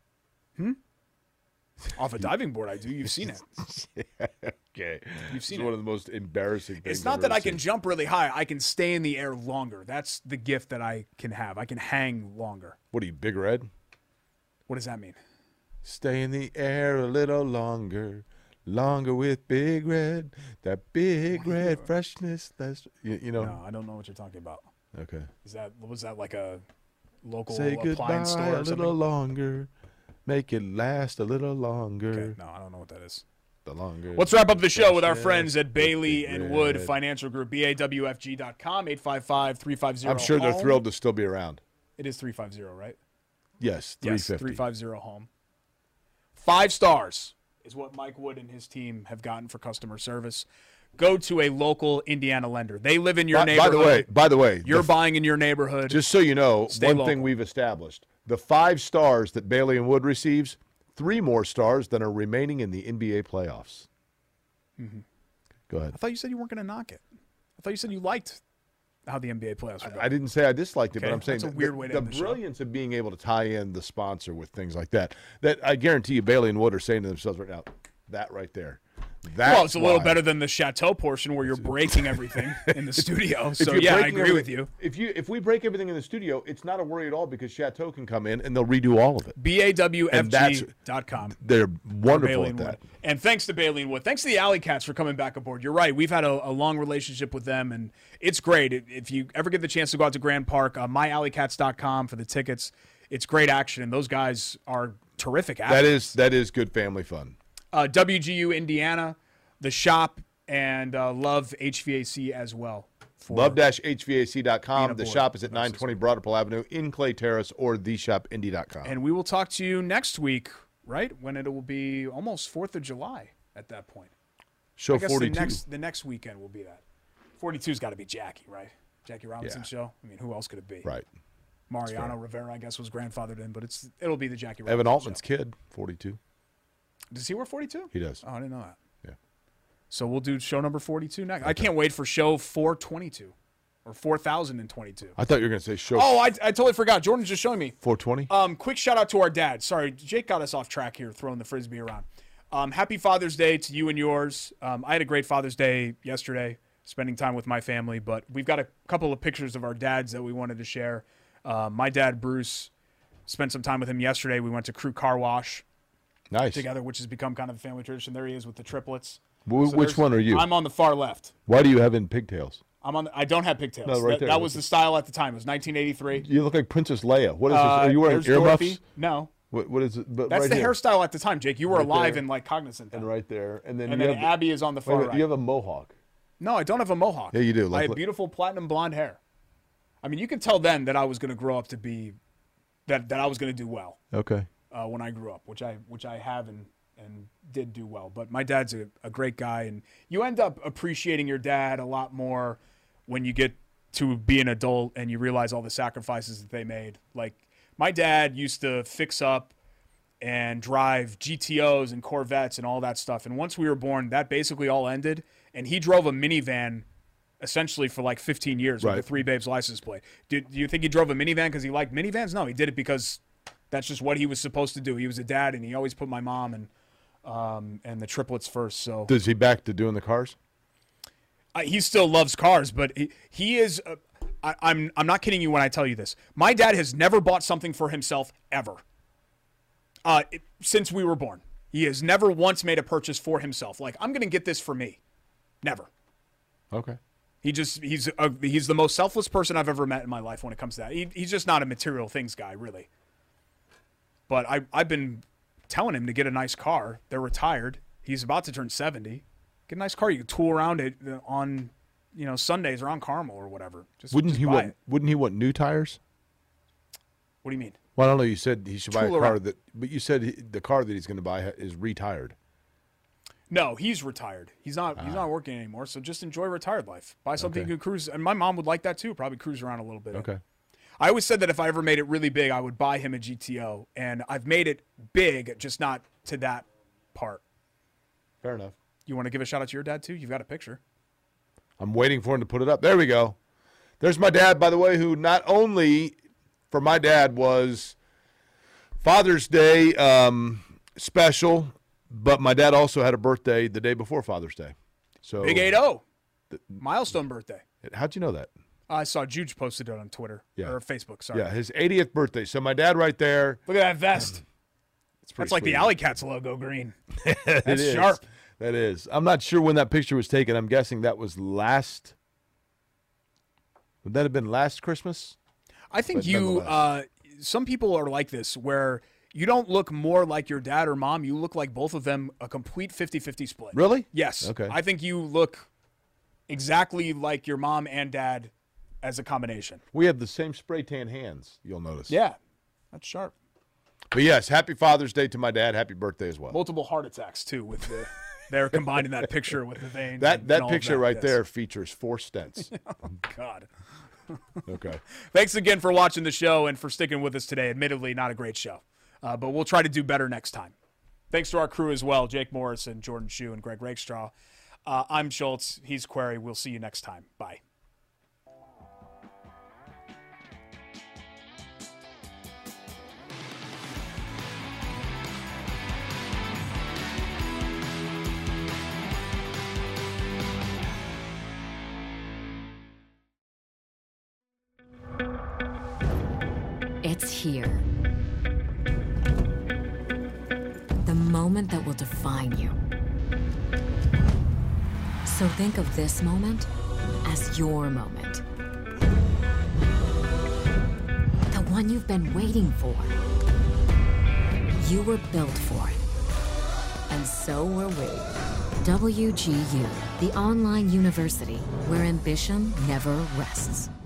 Off a diving board, I do. You've seen it. Okay. You've seen It's it. one of the most embarrassing things. It's not I've that ever I can seen. jump really high. I can stay in the air longer. That's the gift that I can have. I can hang longer. What are you, Big Red? What does that mean? Stay in the air a little longer with Big Red. That Big Red freshness. That's No, I don't know what you're talking about. Okay. Was that like a local Say goodbye appliance store or a something? little longer. Make it last a little longer. Okay, no, I don't know what that is. The longer. Let's wrap up the show with our friends at Bailey and Wood Financial Group, BAWFG.com, 855-350. I'm sure they're home. thrilled to still be around. It is 350, right? Yes, Yes, 350. 350 home. 5 stars is what Mike Wood and his team have gotten for customer service. Go to a local Indiana lender. They live in your neighborhood. By the way, You're buying in your neighborhood. just so you know, Stay one local. thing we've established: the 5 stars that Bailey and Wood receives, 3 more stars than are remaining in the NBA playoffs. Go ahead. I thought you said you weren't going to knock it. I thought you said you liked how the NBA playoffs are going. I didn't say I disliked it, Okay, but I'm saying that's a weird way to the end the show. brilliance of being able to tie in the sponsor with things like that. That I guarantee you, Bailey and Wood are saying to themselves right now, that right there. Well, it's a little why. better than the Chateau portion where you're breaking everything in the studio. If So, you're yeah, I breaking agree with you. If we break everything in the studio, it's not a worry at all because Chateau can come in and they'll redo all of it. BAWFG.com. They're wonderful Bailey at and that. Wood. And thanks to Bailey and Wood. Thanks to the Alley Cats for coming back aboard. You're right. We've had a long relationship with them, and it's great. If you ever get the chance to go out to Grand Park, myalleycats.com for the tickets. It's great action, and those guys are terrific athletes. That is good family fun. WGU Indiana, the shop, and Love HVAC as well. Love-HVAC.com. Being The aboard. shop is at 920 Broad Ripple Avenue in Clay Terrace or theshopindy.com. And we will talk to you next week, right? When it will be almost 4th of July at that point. Show I guess 42. the next weekend will be that. 42's got to be Jackie, right? Jackie Robinson Yeah. show. I mean, who else could it be? Right. Mariano Rivera, I guess, was grandfathered in, but it'll be the Jackie Robinson Evan Altman's show. kid, 42. Does he wear 42? He does. Oh, I didn't know that. Yeah. So we'll do show number 42 next. I can't wait for show 422 or 4022. I thought you were going to say show Oh, I totally forgot. Jordan's just showing me. 420. Quick shout out to our dad. Sorry, Jake got us off track here, throwing the frisbee around. Happy Father's Day to you and yours. I had a great Father's Day yesterday, spending time with my family. But we've got a couple of pictures of our dads that we wanted to share. My dad, Bruce, spent some time with him yesterday. We went to Crew Car Wash Nice. together, which has become kind of a family tradition. There he is with the triplets. Which there's- one are you? I'm on the far left. Why do you have in pigtails? I don't have pigtails. No, right there. That was the style at the time. It was 1983. You look like Princess Leia. What is this? Are you wearing there's earmuffs? Dorothy. No. What is it? But That's right the here. hairstyle at the time, Jake. You were Right alive there. and like cognizant. Then. And right there. And then, And you then have, Abby is on the wait a far minute, right. you have a mohawk. No, I don't have a mohawk. Yeah, you do. I Like- have beautiful platinum blonde hair. I mean, you could tell then that I was going to grow up to be that I was going to do well Okay. when I grew up, which I have and did do well. But my dad's a great guy, and you end up appreciating your dad a lot more when you get to be an adult and you realize all the sacrifices that they made. Like my dad used to fix up and drive GTOs and Corvettes and all that stuff. And once we were born, that basically all ended. And he drove a minivan essentially for like 15 years with Right. the Three Babes license plate. Do you think he drove a minivan because he liked minivans? No, he did it because that's just what he was supposed to do. He was a dad, and he always put my mom and the triplets first. So Does he back to doing the cars? he still loves cars, but he is. I'm not kidding you when I tell you this. My dad has never bought something for himself ever. Since we were born, he has never once made a purchase for himself. Like, I'm going to get this for me. Never. Okay. He's the most selfless person I've ever met in my life when it comes to that. He's just not a material things guy, really. But I've been telling him to get a nice car. They're retired. He's about to turn 70. Get a nice car. You can tool around it on, Sundays around Carmel or whatever. Wouldn't just he buy want? it. Wouldn't he want new tires? What do you mean? Well, I don't know. You said he should buy a Tool car around. but you said the car that he's going to buy is retired. No, he's retired. He's not working anymore. So just enjoy retired life. Buy something Okay. you can cruise. And my mom would like that too. Probably cruise around a little bit. Okay. I always said that if I ever made it really big, I would buy him a GTO. And I've made it big, just not to that part. Fair enough. You want to give a shout out to your dad too? You've got a picture. I'm waiting for him to put it up. There we go. There's my dad, by the way, who not only for my dad was Father's Day special, but my dad also had a birthday the day before Father's Day. So Big 8-0. Milestone birthday. How'd you know that? I saw Juge posted it on Twitter. Yeah. Or Facebook, sorry. Yeah, his 80th birthday. So my dad right there. Look at that vest. It's pretty That's like the sweet. Alley Cats logo green. It That's is. sharp. That is. I'm not sure when that picture was taken. I'm guessing that was last. Would that have been last Christmas? I think But you, nonetheless. some people are like this where you don't look more like your dad or mom. You look like both of them, a complete 50-50 split. Really? Yes. Okay. I think you look exactly like your mom and dad as a combination. We have the same spray tan hands, you'll notice. Yeah. That's sharp. But yes, happy Father's Day to my dad. Happy birthday as well. Multiple heart attacks, too, with the they're combined in that picture with the veins. That and all of picture right yes. there features 4 stents. God. Okay. Thanks again for watching the show and for sticking with us today. Admittedly, not a great show, but we'll try to do better next time. Thanks to our crew as well, Jake Morrison, Jordan Shue, and Greg Rakestraw. I'm Schultz. He's Query. We'll see you next time. Bye. It's here. The moment that will define you. So think of this moment as your moment. The one you've been waiting for. You were built for it. And so were we. WGU, the online university where ambition never rests.